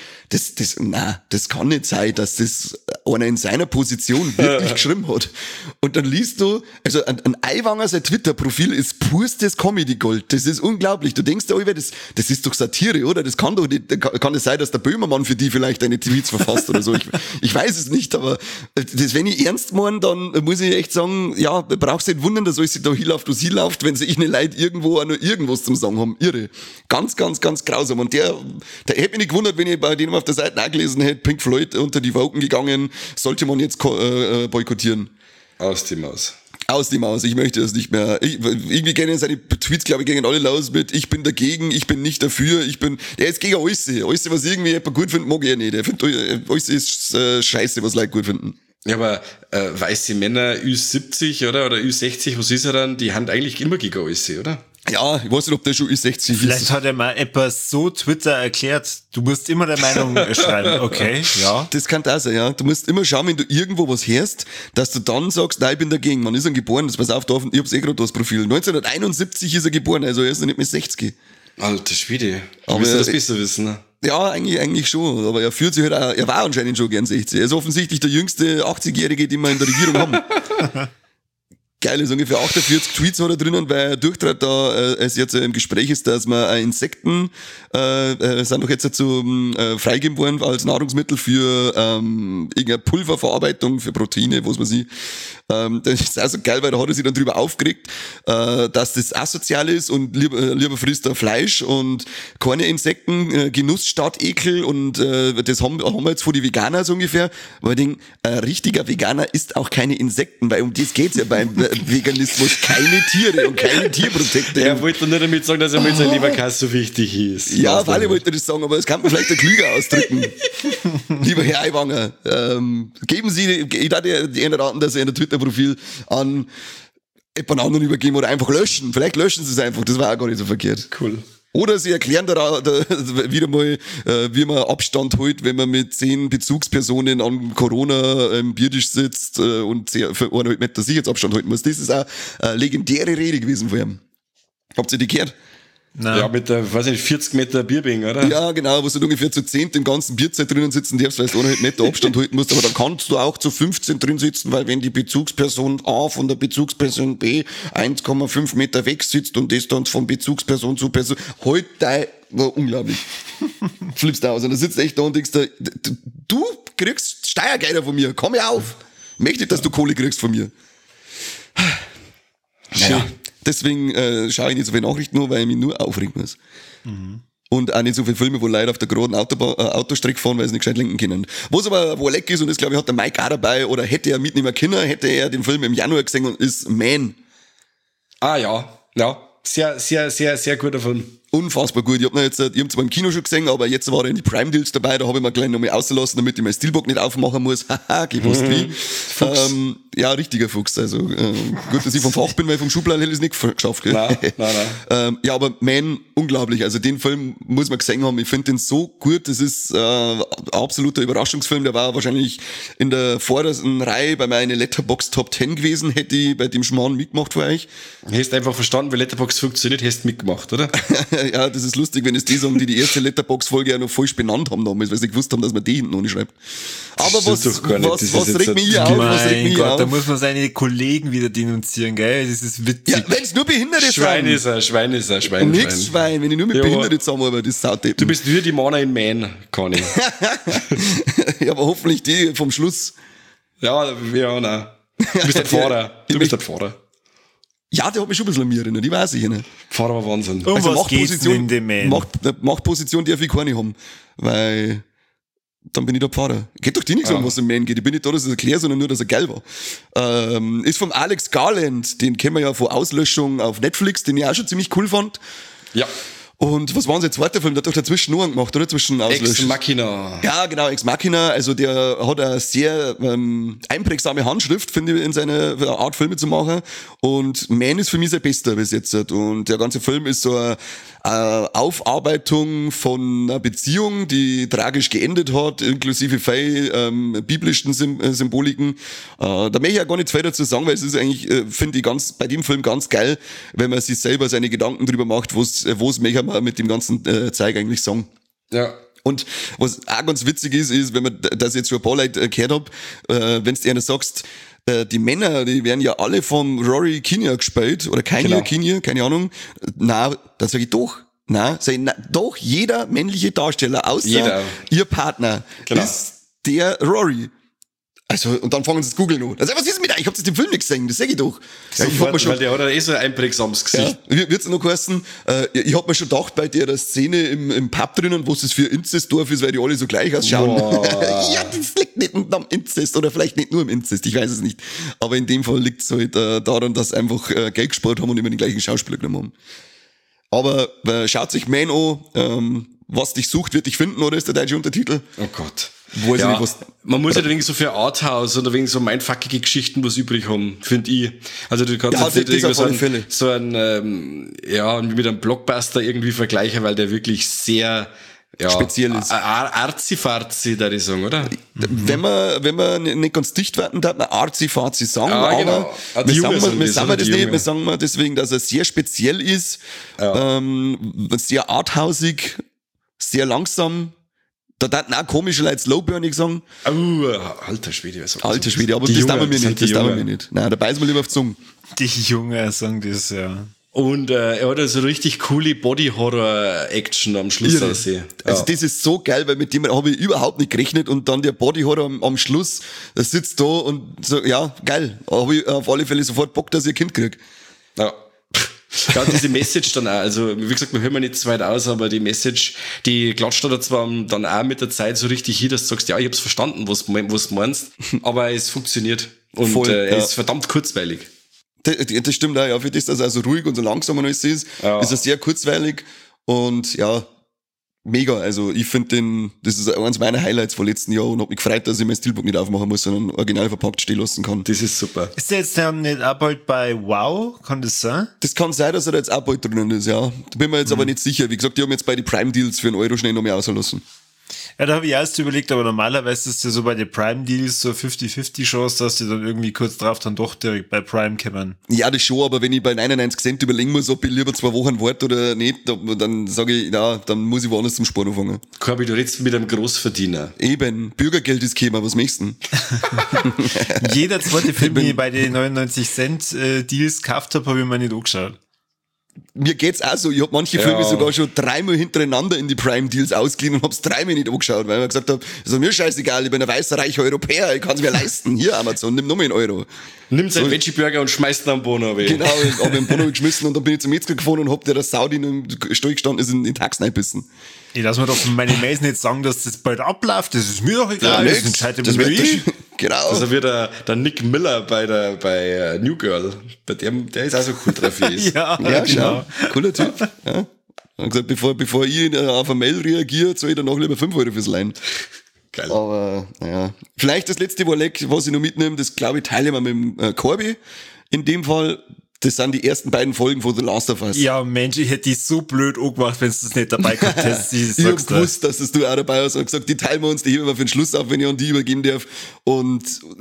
das kann nicht sein, dass das einer in seiner Position wirklich geschrieben hat. Und dann liest du, also ein Aiwanger sein Twitter-Profil ist purstes Comedy-Gold. Das ist unglaublich. Du denkst dir, das ist doch Satire, oder? Das kann doch nicht, kann es sein, dass der Böhmermann für die vielleicht eine Tweets verfasst oder so. Ich weiß es nicht, aber das, wenn ich ernst meine, dann muss ich echt sagen, ja, brauchst du nicht wundern, dass alles da hinläuft, wo sie läuft, wenn sich eine Leute irgendwo auch nur irgendwas zum Sagen haben. Irre. Ganz, ganz, ganz grausam. Und der hätte mich nicht gewundert, wenn ich bei denen auf der Seite auch gelesen hätte, Pink Floyd unter die Woken gegangen, sollte man jetzt boykottieren. Aus die Maus. Aus die Maus, ich möchte das nicht mehr. Irgendwie gehen seine Tweets, glaube ich, gegen alle los mit, ich bin dagegen, ich bin nicht dafür, der ist gegen alles. Alles, was irgendwie jemand gut findet, mag er nicht. Der findet, alles ist scheiße, was Leute gut finden. Ja, aber weiße Männer Ü70 oder Ü60, was ist er dann? Die haben eigentlich immer gegen alles, oder? Ja, ich weiß nicht, ob der schon Ü60 ist. Vielleicht hat er mal etwas so Twitter erklärt, du musst immer der Meinung schreiben, okay, ja. Das kann auch sein, ja. Du musst immer schauen, wenn du irgendwo was hörst, dass du dann sagst, nein, ich bin dagegen. Wann ist er geboren? Das pass auf, ich hab's gerade das Profil. 1971 ist er geboren, also er ist noch nicht mehr 60. Alter Schwede. Aber müsste das besser wissen, ne? Ja, eigentlich schon. Aber er fühlt sich halt auch, er war anscheinend schon gern 60. Er ist offensichtlich der jüngste 80-Jährige, den wir in der Regierung haben. Geil, ist ungefähr 48 Tweets hat er drinnen, weil er durchtrat, da es jetzt im Gespräch ist, dass man Insekten sind doch jetzt dazu freigegeben worden als Nahrungsmittel für irgendeine Pulververarbeitung für Proteine, was man sieht. Das ist auch so geil, weil da hat er sich dann drüber aufgeregt, dass das asozial ist und lieber frisst er Fleisch und keine Insekten, Genuss statt Ekel und das haben wir jetzt vor die Veganer so ungefähr. Aber ich denke, ein richtiger Veganer isst auch keine Insekten, weil um das geht's ja beim Veganismus, keine Tiere und keine Tierprodukte. Er wollte nur damit sagen, dass er mit seinem Leberkäse so wichtig ist. Ja, weil ich wollte das sagen, aber das kann man vielleicht der klüger ausdrücken. Lieber Herr Aiwanger, geben Sie, ich dachte, die raten, dass er in der Twitter-Profil an jemand anderen übergeben oder einfach löschen. Vielleicht löschen Sie es einfach, das war auch gar nicht so verkehrt. Cool. Oder sie erklären da wieder mal, wie man Abstand hält, wenn man mit 10 Bezugspersonen an Corona im Biertisch sitzt und für 1,5 Meter Sicherheitsabstand halten muss. Das ist auch eine legendäre Rede gewesen von ihm. Habt ihr die gehört? Nein. Ja, mit der, weiß nicht, 40 Meter Bierbing, oder? Ja, genau, wo du ungefähr zu 10 im ganzen Bierzeit drinnen sitzen darfst, weil du 1,5 Meter Abstand halten musst, aber dann kannst du auch zu 15 drin sitzen, weil wenn die Bezugsperson A von der Bezugsperson B 1,5 Meter weg sitzt und das dann von Bezugsperson zu Person, halt dein, war unglaublich. Flippst aus und da sitzt echt da und denkst, du kriegst Steuergelder von mir, komm her auf. Möchte, dass du Kohle kriegst von mir. Naja. Deswegen schaue ich nicht so viele Nachrichten nur, weil ich mich nur aufregen muss. Mhm. Und auch nicht so viele Filme, wo Leute auf der geraden Autostrecke fahren, weil sie nicht gescheit lenken können. Was aber wo leck ist, und das glaube ich hat der Mike auch dabei, oder hätte er mitnehmen können, hätte er den Film im Januar gesehen und ist Man. Ah ja, ja. Sehr, sehr, sehr, sehr guter Film. unfassbar gut. Ich habe zwar im Kino schon gesehen, aber jetzt war er in die Prime Deals dabei, da habe ich mir gleich nochmal ausgelassen, damit ich mein Steelbook nicht aufmachen muss. Haha, gewusst wie. Ja, richtiger Fuchs. Also gut, dass ich vom Fach bin, weil vom Schubladen hätte ich es nicht geschafft. Gell? Nein. Ja, aber man, unglaublich. Also den Film muss man gesehen haben. Ich finde den so gut. Das ist ein absoluter Überraschungsfilm. Der war wahrscheinlich in der vordersten Reihe bei meiner Letterboxd Top 10 gewesen, hätte ich bei dem Schmarrn mitgemacht für euch. Hast einfach verstanden, wie Letterboxd funktioniert, hast mitgemacht, oder? Ja, das ist lustig, wenn es die sagen, die erste Letterboxd-Folge ja noch falsch benannt haben damals, weil sie gewusst haben, dass man die hinten noch nicht schreibt. Aber was regt mich auf? Mein Gott, da muss man seine Kollegen wieder denunzieren, gell? Das ist witzig. Ja, wenn es nur Behinderte sind. Schwein ist er. Nix Schwein, wenn ich nur mit Behinderte zusammenarbeite, das ist saudeppen. Du bist wie die Mana in Man, Conny. Ja, aber hoffentlich die vom Schluss. Ja, nein. Du bist der Fahrer. Ja, der hat mich schon ein bisschen an mich erinnert, die weiß ich nicht. Fahrer war Wahnsinn. Um was geht's denn in dem Man? Machtposition darf ich keine haben, weil dann bin ich der Pfarrer. Geht doch dir nichts um, was im Man geht. Ich bin nicht da, dass ich es erkläre, sondern nur, dass er geil war. Ist vom Alex Garland, den kennen wir ja von Auslöschung auf Netflix, den ich auch schon ziemlich cool fand. Ja. Und was war unser zweiter Film? Der hat doch dazwischen noch einen gemacht, oder? Zwischen Auslöschung. Ex Machina. Ja, genau, Ex Machina. Also der hat eine sehr einprägsame Handschrift, finde ich, in seiner Art, Filme zu machen. Und Man ist für mich sein bester bis jetzt. Und der ganze Film ist so eine Aufarbeitung von einer Beziehung, die tragisch geendet hat, inklusive viel biblischen Symboliken. Da möchte ich ja gar nicht viel dazu sagen, weil es ist eigentlich, finde ich, bei dem Film ganz geil, wenn man sich selber seine Gedanken drüber macht, wo's möchte man mit dem ganzen Zeug eigentlich sagen. Ja. Und was auch ganz witzig ist, wenn man das jetzt schon ein paar Leute gehört hab, wenn du einer sagst, die Männer, die werden ja alle vom Rory Kinnear gespielt, oder Kinnear, keine Ahnung. Na, dann sage ich doch. Doch, jeder männliche Darsteller, außer ihr Partner, ist der Rory. Also, und dann fangen sie zu googeln an. Also, was ist mit euch? Ich hab das im Film nicht gesehen, das sag ich doch. Ja, ich hab mir schon, weil der hat ja so ein einprägsames Gesicht. Ja, wird's noch heißen, ich hab mir schon gedacht, bei der Szene im Pub drinnen, was das für ein Inzestdorf ist, weil die alle so gleich ausschauen. Ja, das liegt nicht am Inzest, oder vielleicht nicht nur im Inzest, ich weiß es nicht. Aber in dem Fall liegt's halt daran, dass sie einfach Geld gespart haben und immer den gleichen Schauspieler genommen haben. Aber schaut sich Man an, was dich sucht, wird dich finden, oder ist der deutsche Untertitel? Oh Gott. Man muss ja wegen so für Arthouse oder wegen so mindfuckige Geschichten was übrig haben, finde ich. Also du kannst jetzt nicht so ein mit einem Blockbuster irgendwie vergleichen, weil der wirklich sehr speziell ist. Arzi-Farzi, da ich sagen, oder? Wenn man nicht ganz dicht werden darf, man Arzi-Farzi sagen, aber genau. wir sagen mal deswegen, dass er sehr speziell ist, sehr arthausig, sehr langsam. Da darf auch komische Leute slowburnig sagen. Alter Schwede. Alter Schwede, aber das darf man mir nicht. Nein, da beißen wir lieber auf die Zunge. Die Jungen sagen das, ja. Und er hat also richtig coole Body-Horror-Action am Schluss aussehen. Also das ist so geil, weil mit dem habe ich überhaupt nicht gerechnet und dann der Body-Horror am Schluss, der sitzt da und so, ja, geil. Habe ich auf alle Fälle sofort Bock, dass ich ein Kind krieg. Ja. Ja, diese Message dann auch, also wie gesagt, wir hören nicht zu weit aus, aber die Message, die klatscht da zwar dann auch mit der Zeit so richtig hin, dass du sagst, ja, ich hab's verstanden, was du meinst, aber es funktioniert und er ist verdammt kurzweilig. Das stimmt auch, ja, für das, dass er so ruhig und so langsam und alles ist, ist er sehr kurzweilig und ja, mega, also ich finde das ist eines meiner Highlights vom letzten Jahr und hab mich gefreut, dass ich mein Steelbook nicht aufmachen muss, sondern original verpackt stehen lassen kann. Das ist super. Ist der jetzt nicht auch bald bei Wow? Kann das sein? Das kann sein, dass er da jetzt auch bald drinnen ist, ja. Da bin mir jetzt aber nicht sicher. Wie gesagt, die haben jetzt bei den Prime-Deals für €1 schnell noch mehr auslassen. Ja, da habe ich erst überlegt, aber normalerweise ist ja so bei den Prime-Deals so 50-50 Chance, dass die dann irgendwie kurz drauf dann doch direkt bei Prime kommen. Ja, das schon, aber wenn ich bei 99 Cent überlegen muss, ob ich lieber 2 Wochen warte oder nicht, dann sage ich, ja, dann muss ich woanders zum Sport anfangen. Corby, du redest mit einem Großverdiener. Eben, Bürgergeld ist gekommen, was möchtest du denn? Jeder zweite Film, den ich bei den 99 Cent Deals gekauft habe, habe ich mir nicht angeschaut. Mir geht's auch so, ich hab manche Filme sogar schon 3-mal hintereinander in die Prime-Deals ausgeliehen und hab's 3-mal nicht angeschaut, weil ich mir gesagt hab, ist mir scheißegal, ich bin ein weißer, reicher Europäer, ich kann's mir leisten. Hier, Amazon, nimm nochmal €1. Nimm seinen Veggie-Burger und schmeißt ihn am Bono weg. Genau, ich hab den Bono geschmissen und dann bin ich zum Metzger gefahren und hab der Saudi im Stall gestanden ist in den Tax reinbissen. Ich lass mir doch von meine Mails nicht sagen, dass das bald abläuft, das ist mir doch egal, das entscheidet mir. Genau. Also wie der Nick Miller bei New Girl, bei dem, der ist auch so cool drauf. ja, genau. Cooler Typ. Ja. Er hat gesagt, bevor ich auf eine Mail reagiere, zahle ich danach lieber 5 Euro fürs Leihen. Geil. Aber, naja. Vielleicht das letzte Wolleck, was ich noch mitnehme, das glaube ich teile ich mal mit dem Corby. In dem Fall, das sind die ersten beiden Folgen von The Last of Us. Ja, Mensch, ich hätte die so blöd angemacht, wenn du das nicht dabei gehabt hättest. Ich hab gewusst, dass das du auch dabei hast und gesagt, die teilen wir uns, die heben wir für den Schluss auf, wenn ich an die übergeben darf. Und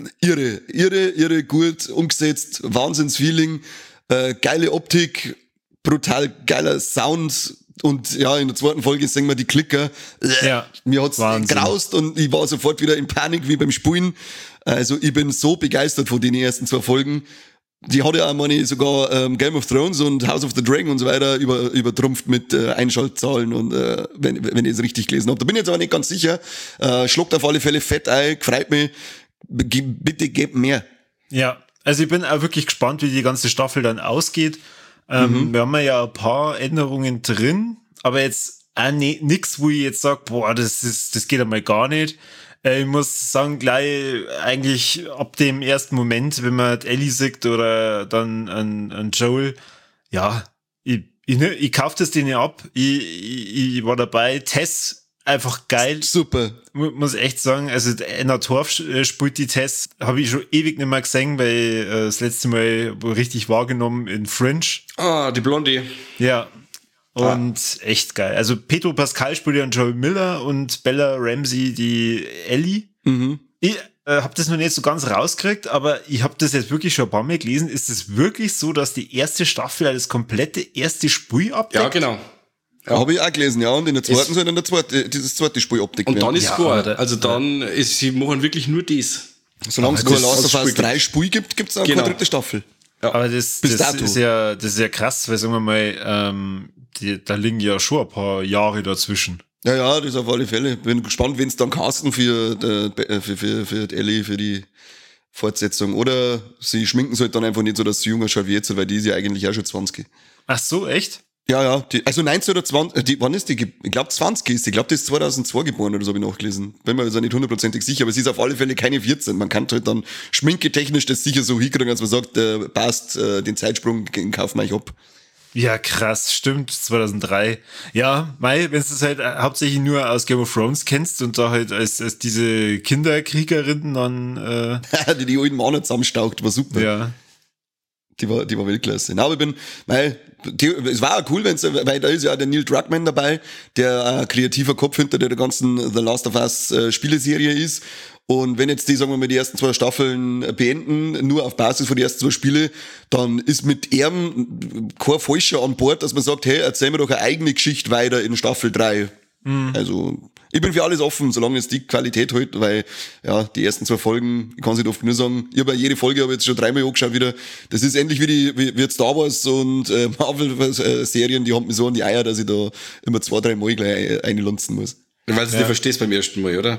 irre, gut umgesetzt, Wahnsinnsfeeling, geile Optik, brutal geiler Sound. Und ja, in der zweiten Folge singen wir die Klicker. Ja, mir hat's Wahnsinn. graust und ich war sofort wieder in Panik wie beim Spulen. Also ich bin so begeistert von den ersten 2 Folgen. Die hat ja auch, meine ich, sogar Game of Thrones und House of the Dragon und so weiter übertrumpft mit Einschaltzahlen und wenn ich es richtig gelesen habe. Da bin ich jetzt aber nicht ganz sicher. Schluckt auf alle Fälle fett ein, gefreut mich. Bitte gebt mehr. Ja, also ich bin auch wirklich gespannt, wie die ganze Staffel dann ausgeht. Wir haben ja ein paar Änderungen drin, aber jetzt auch nix, wo ich jetzt sage, boah, das geht einmal gar nicht. Ich muss sagen, gleich eigentlich ab dem ersten Moment, wenn man Ellie sieht oder dann an Joel, ja, ich kauf das denen ab. Ich war dabei. Tess, einfach geil. Super. Muss echt sagen, also Anna Torf spielt die Tess, habe ich schon ewig nicht mehr gesehen, weil das letzte Mal richtig wahrgenommen in Fringe. Ah, die Blondie. Ja. Und echt geil. Also Pedro Pascal spielt ja Joel Miller und Bella Ramsey die Ellie. Ich habe das noch nicht so ganz rausgekriegt, aber ich habe das jetzt wirklich schon ein paar Mal gelesen. Ist es wirklich so, dass die erste Staffel das komplette erste Spiel abdeckt? Ja, genau. Ja. Habe ich auch gelesen, ja. Und in der zweiten soll dann dieses zweite Spiel Optik Und dann ist Ja, gut. aber Also dann ist, sie machen wirklich nur das. Solange es Aber nur das- Last of das Us Spiel 3 Spiel gibt, gibt's auch Genau. keine dritte Staffel. Aber das Bis dato. ist ja krass, weil sagen wir mal, da liegen ja schon ein paar Jahre dazwischen. Ja, das auf alle Fälle. Bin gespannt, wen es dann casten für die Ellie, für die Fortsetzung. Oder sie schminken es halt dann einfach nicht so, dass sie jünger schaut wie jetzt, weil die ist ja eigentlich auch schon 20. Ach so, echt? Ja, also 19 oder 20, wann ist die? Ich glaube 20 ist die. Ich glaube, die ist 2002 geboren oder so, habe ich nachgelesen. Bin mir also nicht hundertprozentig sicher, aber sie ist auf alle Fälle keine 14. Man kann halt dann schminketechnisch das sicher so hinkriegen, als man sagt, passt, den Zeitsprung, den kaufen wir euch ab. Ja, krass, stimmt, 2003. Ja, wenn du es halt hauptsächlich nur aus Game of Thrones kennst und da halt als diese Kinderkriegerin dann, die alten Männer zusammenstaucht, war super. ja. Die war Weltklasse. Na, aber es war auch cool, weil da ist ja auch der Neil Druckmann dabei, der ein kreativer Kopf hinter der ganzen The Last of Us Spieleserie ist. Und wenn jetzt die, sagen wir mal, die ersten 2 Staffeln beenden, nur auf Basis von den ersten 2 Spiele, dann ist mit ihm kein Falscher an Bord, dass man sagt, hey, erzähl mir doch eine eigene Geschichte weiter in Staffel 3. Also, ich bin für alles offen, solange es die Qualität hält, weil, ja, die ersten 2 Folgen, ich kann es nicht oft nur sagen, ich habe jede Folge jetzt schon 3-mal angeschaut wieder. Das ist ähnlich wie Star Wars und Marvel-Serien, die haben mir so an die Eier, dass ich da immer 2-3 Mal gleich einlunzen muss. Weil du es nicht verstehst beim ersten Mal, oder?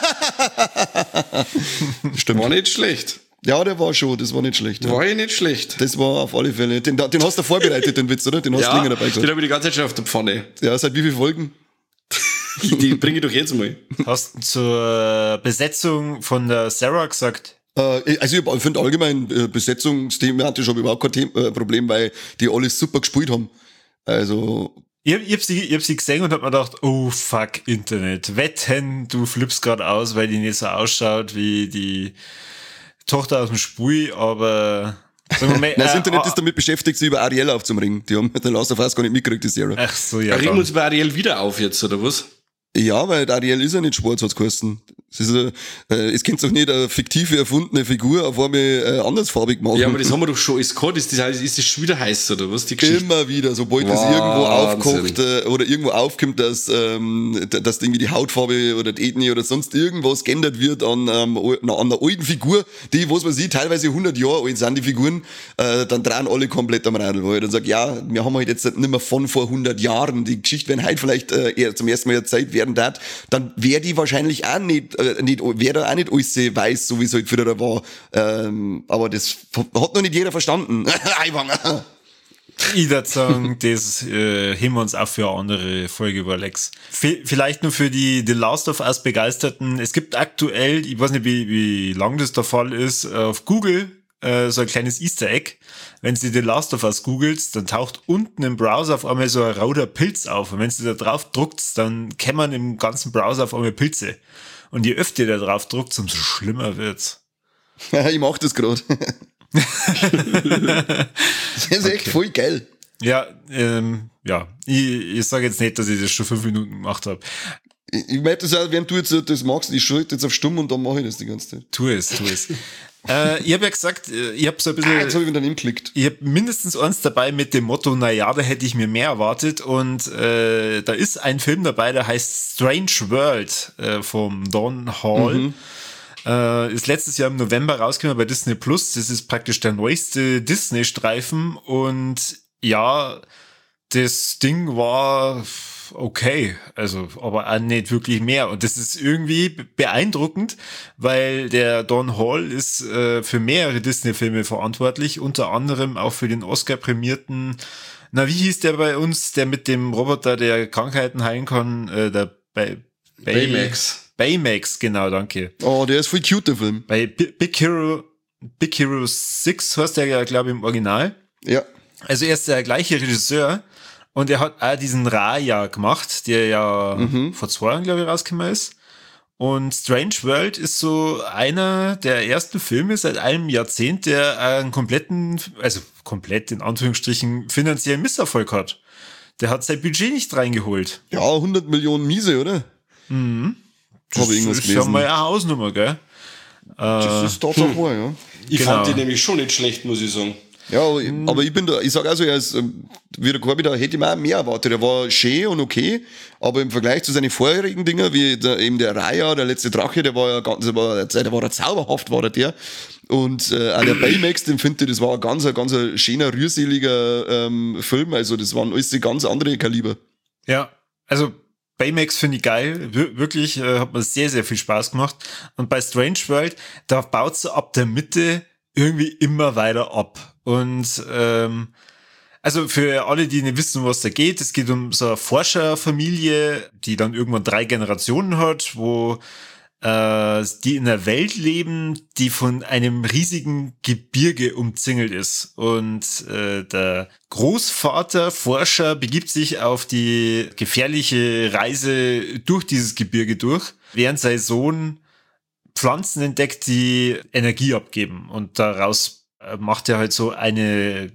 Stimmt. War nicht schlecht. Ja, das war nicht schlecht. Ja. War ja nicht schlecht. Das war auf alle Fälle, den hast du vorbereitet, den Witz, oder? Den hast du länger dabei den gesagt. habe ich die ganze Zeit schon auf der Pfanne. Ja, seit wie vielen Folgen? Die bringe ich doch jetzt mal. Hast du zur Besetzung von der Sarah gesagt? Also ich finde allgemein besetzungsthematisch habe ich überhaupt kein Problem, weil die alles super gespielt haben. Also Ich hab sie gesehen und hab mir gedacht, oh fuck, Internet. Wetten, du flippst gerade aus, weil die nicht so ausschaut wie die Tochter aus dem Spiel, aber sagen wir mal, das Internet ist damit beschäftigt, sich über Ariel aufzumringen. Die haben den Last of Us gar nicht mitgekriegt, die Serie. ach so, ja. Regen wir dann. uns bei Ariel wieder auf jetzt, oder was? Ja, weil der Ariel ist ja nicht schwarz, hat's geheißen. Es kennt doch nicht eine fiktive, erfundene Figur auf einmal andersfarbig machen. Ja, aber das haben wir doch schon alles gehabt. Ist das schon wieder heiß, oder was? Die Geschichte. Immer wieder, sobald das irgendwo aufkocht oder irgendwo aufkommt, dass irgendwie die Hautfarbe oder die Ethnie oder sonst irgendwas geändert wird an einer alten Figur, die, was weiß ich, teilweise 100 Jahre alt sind, die Figuren, dann drehen alle komplett am Radl, weil ich dann sage, ja, wir haben halt jetzt nicht mehr von vor 100 Jahren, die Geschichte, wenn heute vielleicht eher zum ersten Mal erzählt werden darf, dann wäre die wahrscheinlich auch wäre da auch nicht alles weiß, so wie es halt früher war. Aber das hat noch nicht jeder verstanden. Ich würde sagen, das heben wir uns auch für eine andere Folge über Lex. Vielleicht nur für die The Last of Us Begeisterten. Es gibt aktuell, ich weiß nicht, wie lang das der Fall ist, auf Google so ein kleines Easter Egg. Wenn du The Last of Us googelst, dann taucht unten im Browser auf einmal so ein roter Pilz auf. Und wenn du da drauf druckst, dann kämmern im ganzen Browser auf einmal Pilze. Und je öfter ihr da drauf druckt, umso schlimmer wird's. Ja, ich mach das gerade. Das ist echt voll geil. Ja, ich sage jetzt nicht, dass ich das schon 5 Minuten gemacht habe. Ich merke das auch, während du jetzt das machst, ich schalte jetzt auf Stumm und dann mache ich das die ganze Zeit. Tu es. Ich habe ja gesagt, ich habe so ein bisschen... jetzt habe ich wieder geklickt. Ich habe mindestens eins dabei mit dem Motto, naja, da hätte ich mir mehr erwartet. Und da ist ein Film dabei, der heißt Strange World vom Don Hall. Ist letztes Jahr im November rausgekommen bei Disney Plus. Das ist praktisch der neueste Disney-Streifen. Und ja, das Ding war... okay, also aber auch nicht wirklich mehr. Und das ist irgendwie beeindruckend, weil der Don Hall ist für mehrere Disney-Filme verantwortlich, unter anderem auch für den Oscar-prämierten, wie hieß der bei uns, der mit dem Roboter, der Krankheiten heilen kann, der Baymax. Baymax, genau, danke. Oh, der ist voll cute, der Film. Bei Big Hero 6 heißt der ja, glaube ich, im Original. Ja. Also er ist der gleiche Regisseur. Und er hat auch diesen Raya gemacht, der ja vor 2 Jahren, glaube ich, rausgekommen ist. Und Strange World ist so einer der ersten Filme seit einem Jahrzehnt, der einen kompletten, also komplett in Anführungsstrichen, finanziellen Misserfolg hat. Der hat sein Budget nicht reingeholt. Ja, 100 Millionen Miese, oder? Das ist ja mal eine Hausnummer, gell? Das ist Tatsache wahr, ja. Ich fand die nämlich schon nicht schlecht, muss ich sagen. Ja, aber ich sag also, er ist, wie der Corby, da hätte ich mir auch mehr erwartet. Er war schön und okay, aber im Vergleich zu seinen vorherigen Dingen, wie eben der Raya, der letzte Drache, der war ja ganz, der war zauberhaft, war der. Und auch der Baymax, den finde ich, das war ein ganz schöner, rührseliger Film, also das waren alles ganz andere Kaliber. Ja, also Baymax finde ich geil, wirklich, hat mir sehr, sehr viel Spaß gemacht. Und bei Strange World, da baut so ab der Mitte irgendwie immer weiter ab. Und also für alle, die nicht wissen, was da geht, es geht um so eine Forscherfamilie, die dann irgendwann 3 Generationen hat, wo die in einer Welt leben, die von einem riesigen Gebirge umzingelt ist. Und der Großvater, Forscher, begibt sich auf die gefährliche Reise durch dieses Gebirge durch, während sein Sohn Pflanzen entdeckt, die Energie abgeben. Und daraus macht er halt so eine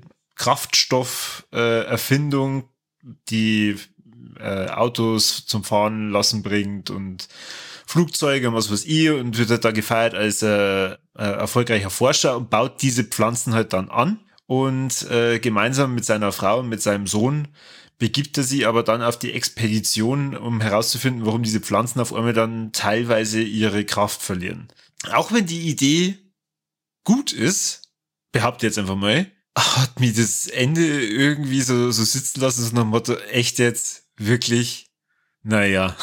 Kraftstofferfindung, die Autos zum Fahren lassen bringt und Flugzeuge und was weiß ich, und wird halt da gefeiert als erfolgreicher Forscher und baut diese Pflanzen halt dann an. Und gemeinsam mit seiner Frau und mit seinem Sohn begibt er sich aber dann auf die Expedition, um herauszufinden, warum diese Pflanzen auf einmal dann teilweise ihre Kraft verlieren. Auch wenn die Idee gut ist, behaupte jetzt einfach mal, hat mich das Ende irgendwie so sitzen lassen, so nach dem Motto, echt jetzt, wirklich, naja.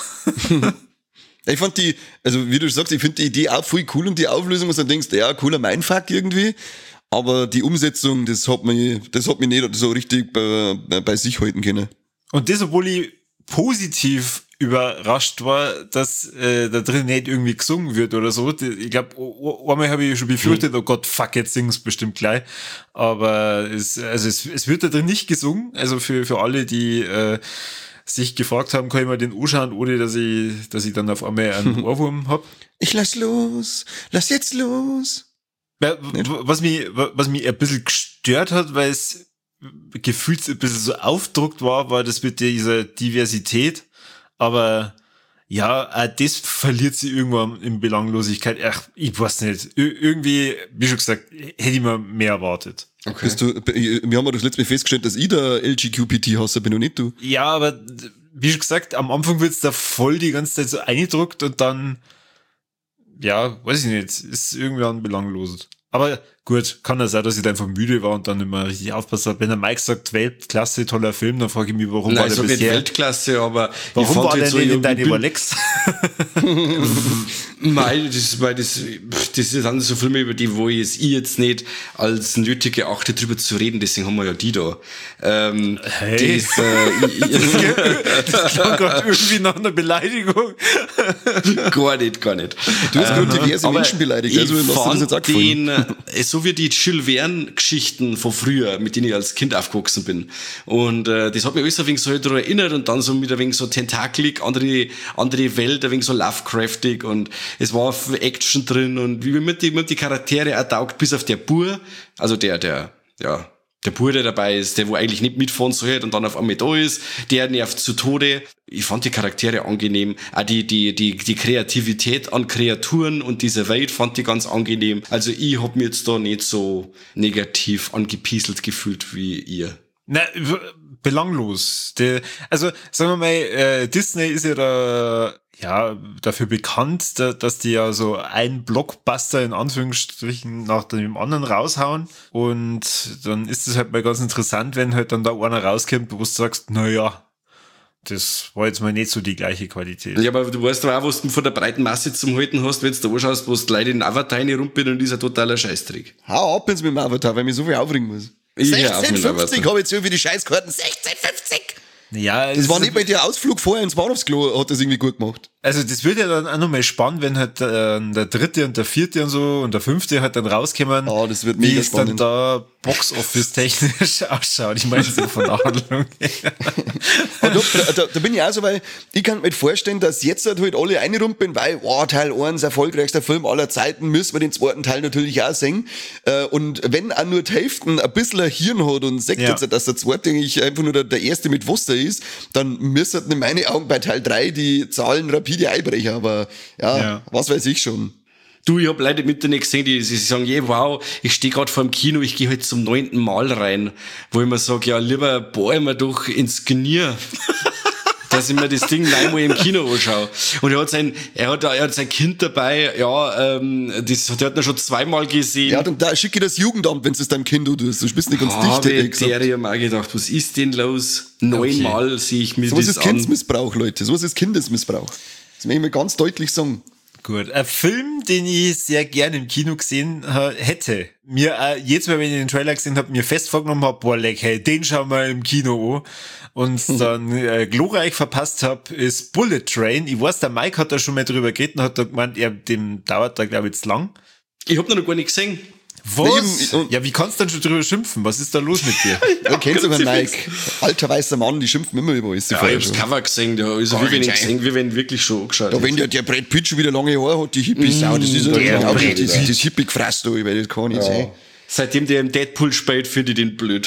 Ich fand also wie du sagst, ich finde die Idee auch voll cool und die Auflösung, was du denkst, ja, cooler Mindfuck irgendwie, aber die Umsetzung, das hat mich nicht so richtig bei sich halten können. Und das, obwohl ich positiv überrascht war, dass da drin nicht irgendwie gesungen wird oder so. Ich glaube, einmal habe ich schon befürchtet, oh Gott, fuck, jetzt sing's bestimmt gleich. Aber es wird da drin nicht gesungen. Also für alle, die sich gefragt haben, kann ich mal den anschauen, ohne dass ich dann auf einmal einen Ohrwurm hab. Ich lass jetzt los. Ja, was mich ein bisschen gestört hat, weil es gefühlt ein bisschen so aufgedruckt war das mit dieser Diversität. Aber ja, das verliert sie irgendwann in Belanglosigkeit. Ach, ich weiß nicht. Irgendwie, wie schon gesagt, hätte ich mir mehr erwartet. Okay. Wir haben ja das letzte Mal festgestellt, dass ich der LGQPT-Hasser bin und nicht du. Ja, aber wie schon gesagt, am Anfang wird's da voll die ganze Zeit so eingedruckt und dann, ja, weiß ich nicht, ist irgendwann belanglos. Aber gut, kann das sein, dass ich da einfach müde war und dann nicht mehr richtig aufpasst habe. Wenn der Mike sagt, Weltklasse, toller Film, dann frage ich mich, warum war der bisher? Weltklasse, aber warum war der nicht in deine Rolex? Das sind so Filme, über die, wo ich jetzt nicht als nötig erachte, drüber zu reden, deswegen haben wir ja die da. Hey. Das klang gerade irgendwie nach einer Beleidigung. Gar nicht. Du hast gerade diverse Menschen beleidigt, also ich lass das jetzt den, so wie die Jules Verne-Geschichten von früher, mit denen ich als Kind aufgewachsen bin. Und das hat mich alles ein wenig so daran erinnert und dann so mit ein wenig so tentakelig, andere Welt, ein wenig so Lovecraftig und es war Action drin und wie mir die Charaktere auch taugt, bis auf der Bur, also der Bur, der dabei ist, der wo eigentlich nicht mitfahren soll und dann auf einmal da ist, der nervt zu Tode. Ich fand die Charaktere angenehm, auch die Kreativität an Kreaturen und diese Welt fand ich ganz angenehm. Also ich hab mir jetzt da nicht so negativ angepieselt gefühlt wie ihr. Na, belanglos. Also, sagen wir mal, Disney ist ja da, dafür bekannt, dass die ja so ein Blockbuster in Anführungsstrichen nach dem anderen raushauen. Und dann ist es halt mal ganz interessant, wenn halt dann da einer rauskommt, wo du sagst, naja, das war jetzt mal nicht so die gleiche Qualität. Ja, aber du weißt doch auch, was du von der breiten Masse zum Halten hast, wenn du da anschaust, wo du Leute in Avatar rumbilden und ist ein totaler Scheißdreck. Hau ab jetzt mit dem Avatar, weil mich so viel aufregen muss. 16,50 habe ich jetzt für die Scheißkarten. 16,50! Ja, das war nicht bei der Ausflug vorher ins Bahnhofsklo, hat das irgendwie gut gemacht. Also das wird ja dann auch nochmal spannend, wenn halt der dritte und der vierte und so und der fünfte halt dann rauskommen, das wird mega wie es spannend. dann da Box-Office-technisch ausschaut. Ich meine, so von der Handlung her. Da bin ich auch so, weil ich kann mir vorstellen, dass jetzt halt alle reinrumpeln, weil Teil 1, erfolgreichster Film aller Zeiten, müssen wir den zweiten Teil natürlich auch sehen. Und wenn auch nur die Hälfte ein bisschen ein Hirn hat und sagt jetzt, dass der zweite eigentlich einfach nur der erste mit Wasser ist, dann müssen in meinen Augen bei Teil 3 die Zahlen rapide einbrechen, aber was weiß ich schon. Du, ich hab Leute mit nicht gesehen, die sagen, wow, ich stehe gerade vor dem Kino, ich gehe halt zum 9. Mal rein, wo ich mir sage, ja, lieber bohr ich mir doch ins Knie, dass ich mir das Ding einmal im Kino anschaue. Und er hat sein Kind dabei, der hat ihn schon 2-mal gesehen. Ja, dann da schicke ich das Jugendamt, wenn du es deinem Kind tust. Du bist nicht ganz dicht. Ich hab mir gedacht, was ist denn los? 9-mal sehe ich mir das an. So ist Kindesmissbrauch, Leute. So ist Kindesmissbrauch. Das möchte ich mir ganz deutlich sagen. Gut, ein Film, den ich sehr gerne im Kino gesehen hätte, mir jedes Mal, wenn ich den Trailer gesehen habe, mir fest vorgenommen habe, hey, den schauen wir im Kino an und dann glorreich verpasst habe, ist Bullet Train. Ich weiß, der Mike hat da schon mal drüber geredet und hat da gemeint, dem dauert da, glaube ich, jetzt lang. Ich hab noch gar nicht gesehen. Was? Ja, wie kannst du dann schon drüber schimpfen? Was ist da los mit dir? Du kennst sogar Mike. Alter weißer Mann, die schimpfen immer über alles. Ich hab das Cover gesehen, da ist wie wenn ich gesehen, wie wenn wirklich schon angeschaut. Da wenn der Brad Pitt schon wieder lange Haare hat, die Hippies das ist ja das Hippie gefressen, weil das kann ich nicht sehen. Seitdem der im Deadpool spielt, finde ich den blöd.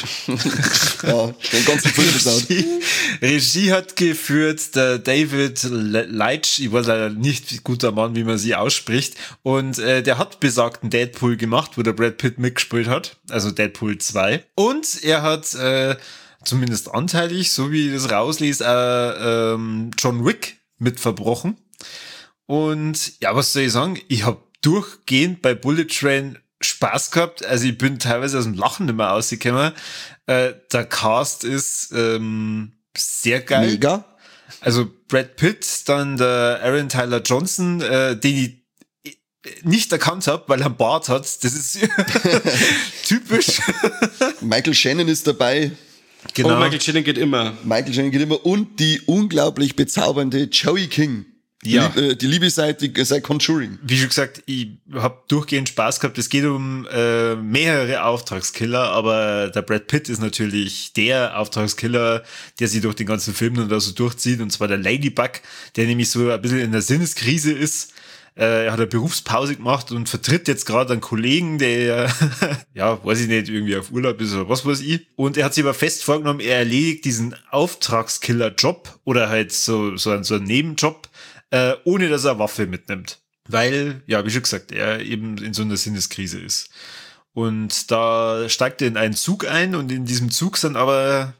Den ganzen Film versaut. Regie hat geführt der David Leitch, ich weiß leider nicht, guter Mann, wie man sie ausspricht. Und der hat besagten Deadpool gemacht, wo der Brad Pitt mitgespielt hat, also Deadpool 2. Und er hat zumindest anteilig, so wie ich das rauslese, John Wick mit verbrochen. Und ja, was soll ich sagen? Ich habe durchgehend bei Bullet Train Spaß gehabt. Also ich bin teilweise aus dem Lachen nicht mehr rausgekommen. Der Cast ist sehr geil. Mega. Also Brad Pitt, dann der Aaron Tyler Johnson, den ich nicht erkannt habe, weil er einen Bart hat. Das ist typisch. Michael Shannon ist dabei. Genau. Oh, Michael Shannon geht immer. Und die unglaublich bezaubernde Joey King. Ja. Die Liebe seit Conjuring. Wie schon gesagt, ich habe durchgehend Spaß gehabt. Es geht um mehrere Auftragskiller, aber der Brad Pitt ist natürlich der Auftragskiller, der sich durch den ganzen Film dann da so durchzieht, und zwar der Ladybug, der nämlich so ein bisschen in der Sinneskrise ist. Er hat eine Berufspause gemacht und vertritt jetzt gerade einen Kollegen, der, weiß ich nicht, irgendwie auf Urlaub ist oder was weiß ich. Und er hat sich aber fest vorgenommen, er erledigt diesen Auftragskiller-Job oder halt so einen Nebenjob, ohne dass er eine Waffe mitnimmt. Weil, wie schon gesagt, er eben in so einer Sinneskrise ist. Und da steigt er in einen Zug ein und in diesem Zug sind aber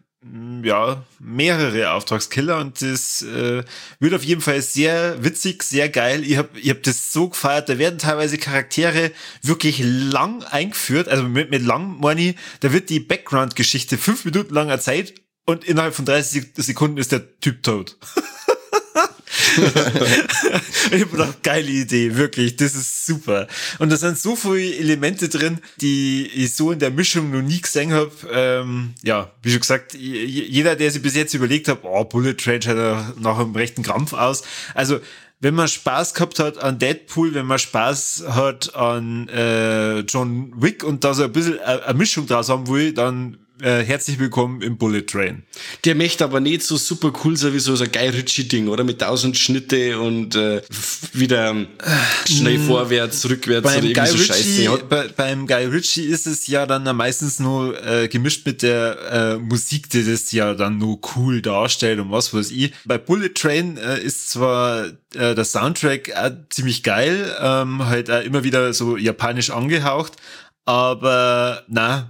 mehrere Auftragskiller und das wird auf jeden Fall sehr witzig, sehr geil. Ich hab das so gefeiert, da werden teilweise Charaktere wirklich lang eingeführt, also mit lang meine ich, da wird die Background-Geschichte 5 Minuten lang erzählt und innerhalb von 30 Sekunden ist der Typ tot. Ich hab gedacht, geile Idee, wirklich, das ist super. Und da sind so viele Elemente drin, die ich so in der Mischung noch nie gesehen habe. Ja, wie schon gesagt, jeder, der sich bis jetzt überlegt hat, oh, Bullet Train schaut ja nach einem rechten Krampf aus. Also, wenn man Spaß gehabt hat an Deadpool, wenn man Spaß hat an John Wick und da so ein bisschen eine Mischung draus haben will, dann herzlich willkommen im Bullet Train. Der möchte aber nicht so super cool sein wie so ein Guy Ritchie-Ding, oder? Mit 1000 Schnitte und wieder schnell vorwärts, rückwärts oder irgendwie so Scheiße. Beim Guy Ritchie ist es ja dann meistens nur gemischt mit der Musik, die das ja dann nur cool darstellt und was weiß ich. Bei Bullet Train ist zwar der Soundtrack ziemlich geil, halt auch immer wieder so japanisch angehaucht, aber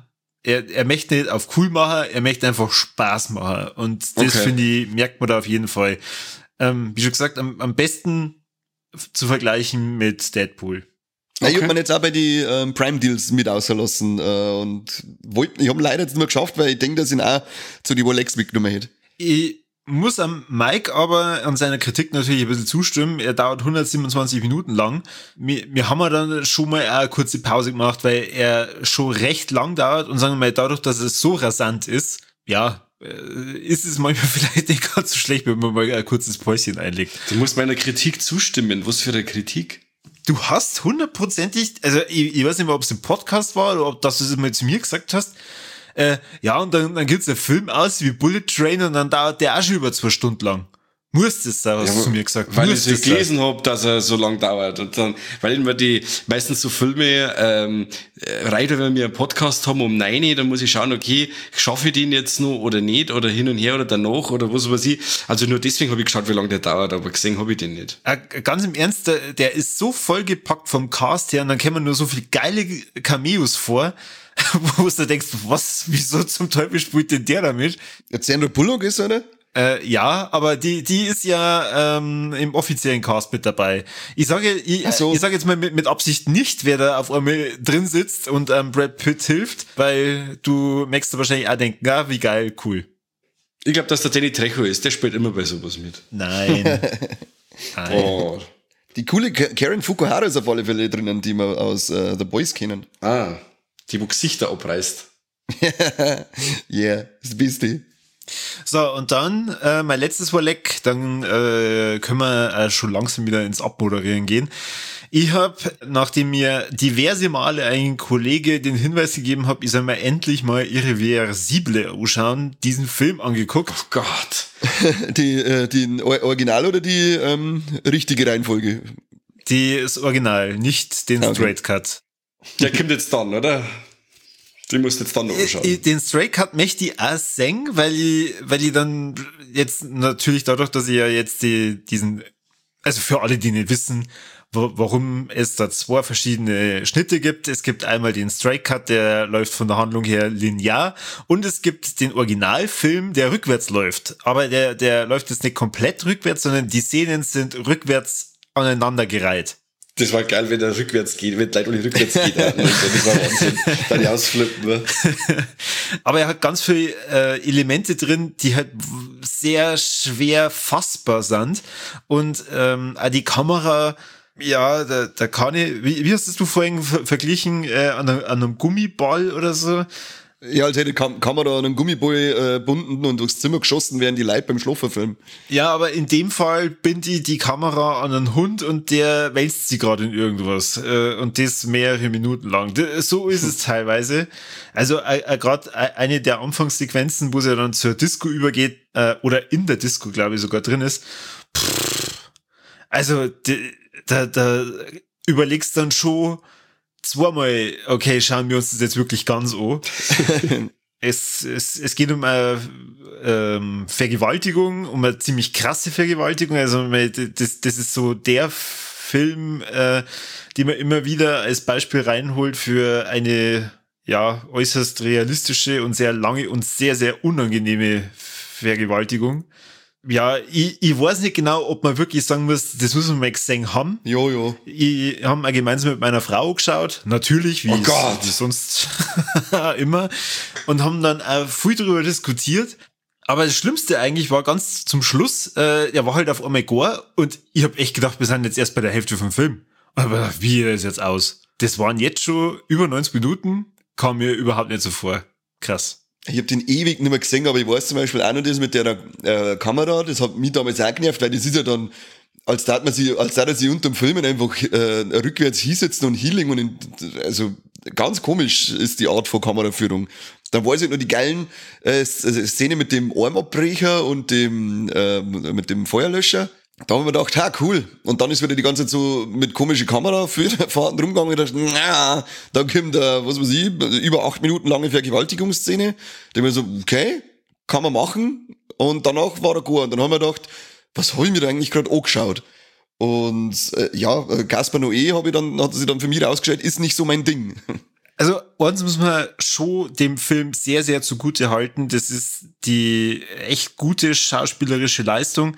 er möchte nicht auf cool machen, er möchte einfach Spaß machen. Und das, finde ich, merkt man da auf jeden Fall. Wie schon gesagt, am besten zu vergleichen mit Deadpool. Okay. Ich hab mir jetzt auch bei die Prime-Deals mit ausgelassen und ich hab leider jetzt nur geschafft, weil ich denke, dass ich ihn auch zu die Rolex mitgenommen hätte. Ich muss am Mike aber an seiner Kritik natürlich ein bisschen zustimmen. Er dauert 127 Minuten lang. Wir haben dann schon mal eine kurze Pause gemacht, weil er schon recht lang dauert und sagen wir mal, dadurch, dass es so rasant ist, ja, ist es manchmal vielleicht nicht ganz so schlecht, wenn man mal ein kurzes Päuschen einlegt. Du musst meiner Kritik zustimmen. Was für eine Kritik? Du hast hundertprozentig, also ich weiß nicht mehr, ob es im Podcast war oder ob das du es mal zu mir gesagt hast. Ja, und dann gibt's einen Film aus wie Bullet Train und dann dauert der auch schon über 2 Stunden lang. Muss das sein, hast du zu mir gesagt. Weil ich so gelesen habe, dass er so lang dauert. Und dann, weil immer die meistens so Filme reiter, wenn wir einen Podcast haben um 9, dann muss ich schauen, okay, schaffe ich den jetzt noch oder nicht, oder hin und her oder danach oder was weiß ich. Also nur deswegen habe ich geschaut, wie lange der dauert, aber gesehen habe ich den nicht. Ganz im Ernst, der ist so vollgepackt vom Cast her und dann kommen nur so viele geile Cameos vor, wo du denkst, was, wieso zum Teufel spielt denn der damit? Jetzt Sandra Bullock ist, oder? Ja, aber die ist ja im offiziellen Cast mit dabei. Ich sage jetzt mal mit Absicht nicht, wer da auf einmal drin sitzt und Brad Pitt hilft, weil du merkst wahrscheinlich auch denken, ja, wie geil, cool. Ich glaube, dass der Danny Trejo ist, der spielt immer bei sowas mit. Nein. Oh. Die coole Karen Fukuhara ist auf alle Fälle drinnen, die wir aus The Boys kennen. Ah, die wo Gesichter abreißt. Yeah, das bist du. So, und dann mein letztes war leck, dann können wir schon langsam wieder ins Abmoderieren gehen. Ich habe, nachdem mir diverse Male ein Kollege den Hinweis gegeben hat, ich soll mir endlich mal Irreversible anschauen, diesen Film angeguckt. Oh Gott. Die Original oder die richtige Reihenfolge? Das Original, nicht den Straight Cut. Der kommt jetzt dann, oder? Die musst jetzt dann noch anschauen. Den Straight Cut möchte ich auch sehen, weil ich dann jetzt natürlich dadurch, dass ich ja jetzt also für alle, die nicht wissen, warum es da 2 verschiedene Schnitte gibt. Es gibt einmal den Straight Cut, der läuft von der Handlung her linear, und es gibt den Originalfilm, der rückwärts läuft. Aber der läuft jetzt nicht komplett rückwärts, sondern die Szenen sind rückwärts aneinandergereiht. Das war geil, wenn er rückwärts geht, wenn die Leute nicht rückwärts geht. Das war Wahnsinn. Dann die ausflippen. Ne? Aber er hat ganz viele Elemente drin, die halt sehr schwer fassbar sind. Und auch die Kamera, ja, da kann ich, wie hast das du vorhin verglichen, an einem Gummiball oder so? Ja, als hätte die Kamera an einen Gummiball bunden und durchs Zimmer geschossen, während die Leute beim Schlafen filmen. Ja, aber in dem Fall binde ich die Kamera an einen Hund und der wälzt sie gerade in irgendwas. Und das mehrere Minuten lang. So ist es teilweise. Also gerade eine der Anfangssequenzen, wo sie dann zur Disco übergeht, oder in der Disco, glaube ich, sogar drin ist. Also da überlegst dann schon zweimal, okay, schauen wir uns das jetzt wirklich ganz an. Es geht um eine Vergewaltigung, um eine ziemlich krasse Vergewaltigung. Also das ist so der Film, den man immer wieder als Beispiel reinholt für eine ja äußerst realistische und sehr lange und sehr, sehr unangenehme Vergewaltigung. Ja, ich weiß nicht genau, ob man wirklich sagen muss, das müssen wir mal gesehen haben. Jo. Ich habe mal gemeinsam mit meiner Frau geschaut, natürlich, wie sonst immer, und haben dann auch viel darüber diskutiert. Aber das Schlimmste eigentlich war ganz zum Schluss, er war halt auf einmal Gore und ich habe echt gedacht, wir sind jetzt erst bei der Hälfte vom Film. Aber wie ist es jetzt aus? Das waren jetzt schon über 90 Minuten, kam mir überhaupt nicht so vor. Krass. Ich habe den ewig nicht mehr gesehen, aber ich weiß zum Beispiel auch noch das mit der Kamera, das hat mich damals auch genervt, weil das ist ja dann, als da er sich unterm Filmen einfach rückwärts hinsetzen und Healing und also ganz komisch ist die Art von Kameraführung. Dann war es halt nur die geilen Szene mit dem Armabbrecher und mit dem Feuerlöscher. Da haben wir gedacht, ha, cool. Und dann ist wieder die ganze Zeit so mit komischer Kamerafahrten rumgegangen und ich dachte, na, dann kommt was weiß ich, über 8 Minuten lange Vergewaltigungsszene. Da haben wir so, okay, kann man machen. Und danach war er gut. Und dann haben wir gedacht, was habe ich mir da eigentlich gerade angeschaut? Und Gaspar Noé hat sich dann für mich rausgestellt, ist nicht so mein Ding. Also, uns muss man schon dem Film sehr, sehr zugute halten. Das ist die echt gute schauspielerische Leistung.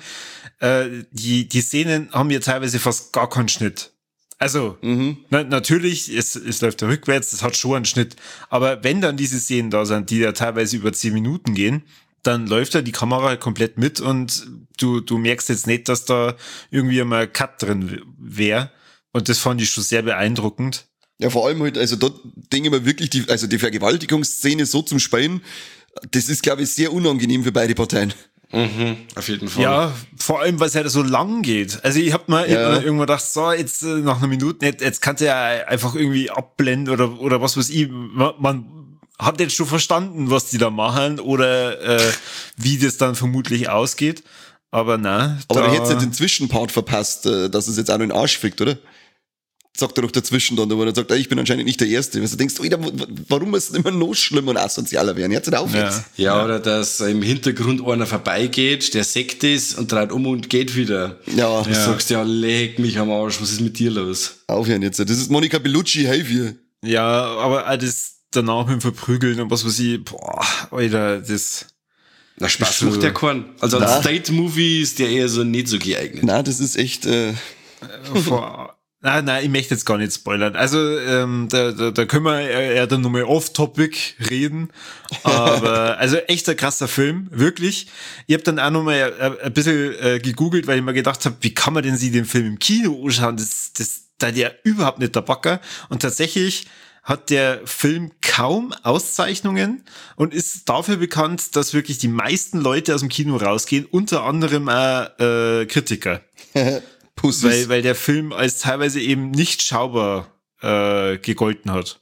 Die Szenen haben ja teilweise fast gar keinen Schnitt. Also, natürlich, es läuft ja rückwärts, das hat schon einen Schnitt. Aber wenn dann diese Szenen da sind, die ja teilweise über 10 Minuten gehen, dann läuft da die Kamera halt komplett mit und du merkst jetzt nicht, dass da irgendwie mal ein Cut drin wäre. Und das fand ich schon sehr beeindruckend. Ja, vor allem halt, also dort denke ich mir wirklich, die Vergewaltigungsszene so zum Spielen, das ist, glaube ich, sehr unangenehm für beide Parteien. Auf jeden Fall. Ja, vor allem, weil es halt so lang geht. Also ich hab mal irgendwann gedacht, so, jetzt nach einer Minute, jetzt kannst du ja einfach irgendwie abblenden oder was weiß ich. Man hat jetzt schon verstanden, was die da machen oder wie das dann vermutlich ausgeht. Aber na. Aber da hättest du den Zwischenpart verpasst, dass es jetzt auch noch in den Arsch fickt, oder? Sagt er doch dazwischen dann, wo er sagt, ich bin anscheinend nicht der Erste. Weil du denkst, warum muss es immer noch schlimmer und asozialer werden? Jetzt auf jetzt. Ja, oder dass im Hintergrund einer vorbeigeht, der Sekt ist und dreht um und geht wieder. Ja. Du sagst, ja, leg mich am Arsch, was ist mit dir los? Aufhören jetzt. Das ist Monica Bellucci, hey wir. Ja, aber auch das danach mit dem Verprügeln und was weiß ich, boah, Alter, das... Na, Spaß macht der keinen. Also als Date-Movie ist der eher so nicht so geeignet. Na, das ist echt... Nein, ich möchte jetzt gar nicht spoilern. Also, da können wir eher dann nochmal off-topic reden. Aber, also echt ein krasser Film, wirklich. Ich habe dann auch nochmal ein bisschen gegoogelt, weil ich mir gedacht habe, wie kann man denn sie den Film im Kino anschauen? Da der überhaupt nicht der Backer. Und tatsächlich hat der Film kaum Auszeichnungen und ist dafür bekannt, dass wirklich die meisten Leute aus dem Kino rausgehen, unter anderem auch Kritiker. Weil der Film als teilweise eben nicht schaubar gegolten hat.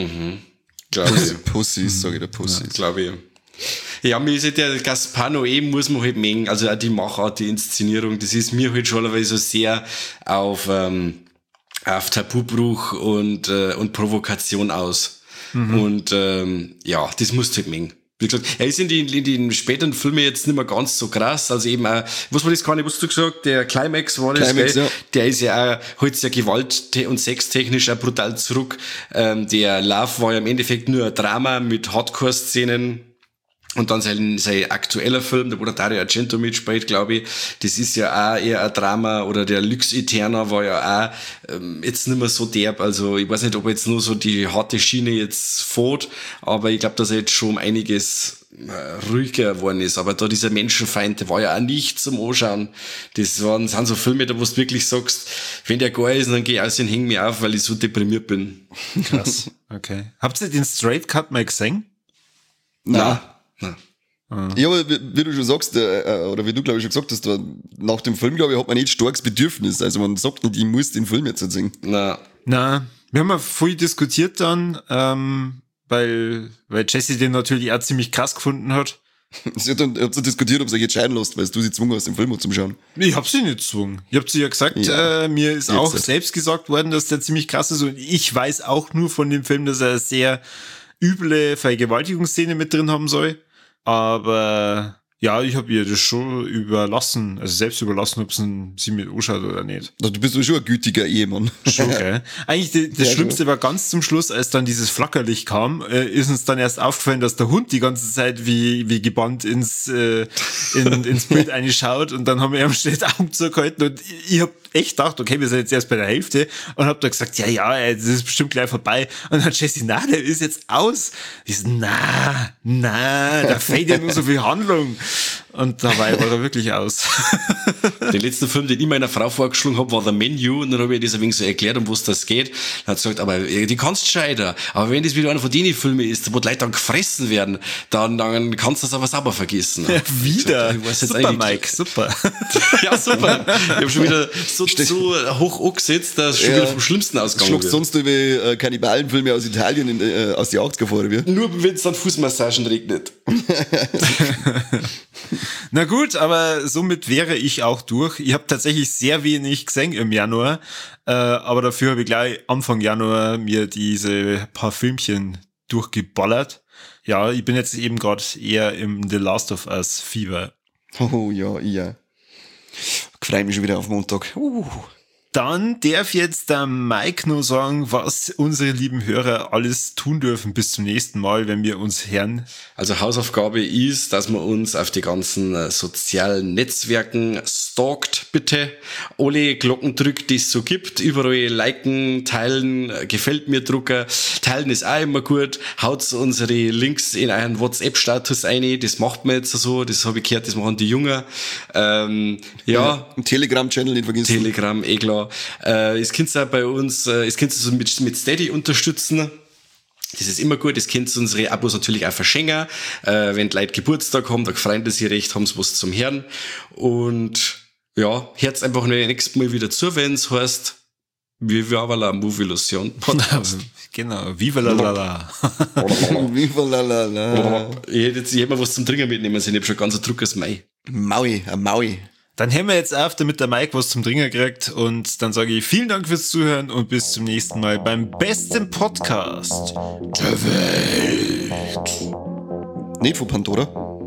Pussys, sage ich der Pussys. Glaube ich. Ja, mir ist halt der Gaspar Noé muss man halt mengen, also auch die Machart, die Inszenierung, das ist mir halt schon so sehr auf Tabubruch und Provokation aus. Und das musst du halt mengen. Wie gesagt, er ist in den späteren Filmen jetzt nicht mehr ganz so krass, also eben auch, was war das gar nicht, was du gesagt, der Climax war das, gell? Ja. Der ist ja auch, holt ja gewalt- und sextechnisch auch brutal zurück. Der Love war ja im Endeffekt nur ein Drama mit Hardcore-Szenen. Und dann sein aktueller Film, wo der Dario Argento mitspielt, glaube ich, das ist ja auch eher ein Drama, oder der Lux Eterna war ja auch jetzt nicht mehr so derb, also ich weiß nicht, ob er jetzt nur so die harte Schiene jetzt fährt, aber ich glaube, dass er jetzt schon um einiges ruhiger geworden ist, aber da dieser Menschenfeind, der war ja auch nicht zum Anschauen. Das sind so Filme, da wo du wirklich sagst, wenn der geil ist, dann geh ich aus und häng mich auf, weil ich so deprimiert bin. Krass. Okay. Habt ihr den Straight Cut mal gesehen? Nein. Ja, aber wie du schon sagst, oder wie du, glaube ich, schon gesagt hast, nach dem Film, glaube ich, hat man nicht starkes Bedürfnis. Also man sagt nicht, ich muss den Film jetzt sehen. Na, wir haben ja voll diskutiert dann, weil Jesse den natürlich auch ziemlich krass gefunden hat. Sie hat dann diskutiert, ob sie jetzt scheiden lässt, weil du sie gezwungen hast, den Film zu schauen. Ich hab sie nicht gezwungen. Ich hab sie ja gesagt, mir ist auch selbst gesagt worden, dass der ziemlich krass ist, und ich weiß auch nur von dem Film, dass er eine sehr üble Vergewaltigungsszene mit drin haben soll. Aber ja, ich habe ihr das schon überlassen, also selbst überlassen, ob sie mit anschaut oder nicht. Du bist doch schon ein gütiger Ehemann. Schon, gell? Eigentlich das Schlimmste war ganz zum Schluss, als dann dieses Flackerlicht kam, ist uns dann erst aufgefallen, dass der Hund die ganze Zeit wie gebannt ins Bild einschaut, und dann haben wir ihm schnell die Augen zugehalten, und ich hab echt gedacht, okay, wir sind jetzt erst bei der Hälfte und hab da gesagt, ja, das ist bestimmt gleich vorbei. Und dann Jesse, na, der ist jetzt aus. Ich so, na, da fehlt ja nur so viel Handlung. Und dabei war er wirklich aus. Den letzten Film, den ich meiner Frau vorgeschlagen habe, war The Menu. Und dann habe ich das ein wenig so erklärt, um was das geht. Dann hat sie gesagt, aber die kannst scheiter. Aber wenn das wieder einer von denen Filmen ist, wo die Leute dann gefressen werden, dann kannst du das aber sauber vergessen. Ja, wieder. Super, Mike, super. Ja, super. Ich habe schon wieder so hoch angesetzt, dass schon wieder vom Schlimmsten ausgegangen wird. Sonst über Kannibalenfilme aus Italien aus die 80er gefahren wird. Nur wenn es dann Fußmassagen regnet. Na gut, aber somit wäre ich auch durch. Ich habe tatsächlich sehr wenig gesehen im Januar, aber dafür habe ich gleich Anfang Januar mir diese paar Filmchen durchgeballert. Ja, ich bin jetzt eben gerade eher im The Last of Us Fieber. Oh ja. Ich freue mich schon wieder auf Montag. Dann darf jetzt der Mike nur sagen, was unsere lieben Hörer alles tun dürfen bis zum nächsten Mal, wenn wir uns hören. Also Hausaufgabe ist, dass man uns auf die ganzen sozialen Netzwerken stalkt, bitte. Alle Glocken drückt, die es so gibt. Überall liken, teilen, gefällt mir drucken. Teilen ist auch immer gut. Haut unsere Links in euren WhatsApp-Status ein. Das macht man jetzt so. Das habe ich gehört, das machen die Jungen. Ein Telegram-Channel, nicht vergessen. Telegram, klar. Es könnt auch bei uns, es könnt so mit Steady unterstützen. Das ist immer gut. Es könnt unsere Abos natürlich auch verschenken. Wenn die Leute Geburtstag haben, da freuen sie sich recht, haben sie was zum Hören. Und ja, hört einfach nächstes Mal wieder zu, wenn es heißt, Viva la Movilusion Podcast. Genau, Viva la la la. Viva la la la. Ich hätte mal was zum Trinken mitnehmen sollen. Ich hab schon ganz ein Druck als Mai. Maui. Dann hören wir jetzt auf, damit der Mike was zum Trinken kriegt. Und dann sage ich vielen Dank fürs Zuhören und bis zum nächsten Mal beim besten Podcast der Welt. Nicht von Pandora.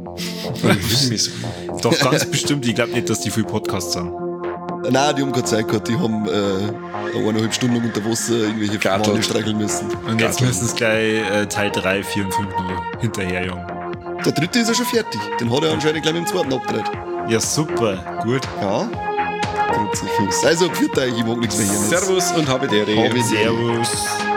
Doch, ganz bestimmt. Ich glaube nicht, dass die viel Podcasts haben. Nein, die haben keine Zeit gehabt. Die haben 1,5 Stunden unter Wasser irgendwelche Wale streicheln müssen. Und jetzt müssen es gleich Teil 3, 4 und 5 noch hinterherjagen. Der dritte ist ja schon fertig. Den hat er anscheinend gleich mit dem zweiten abgedreht. Ja, super. Gut. Ja. Also, für euch, ich mag nichts mehr hier. Servus und habe Dere. Servus.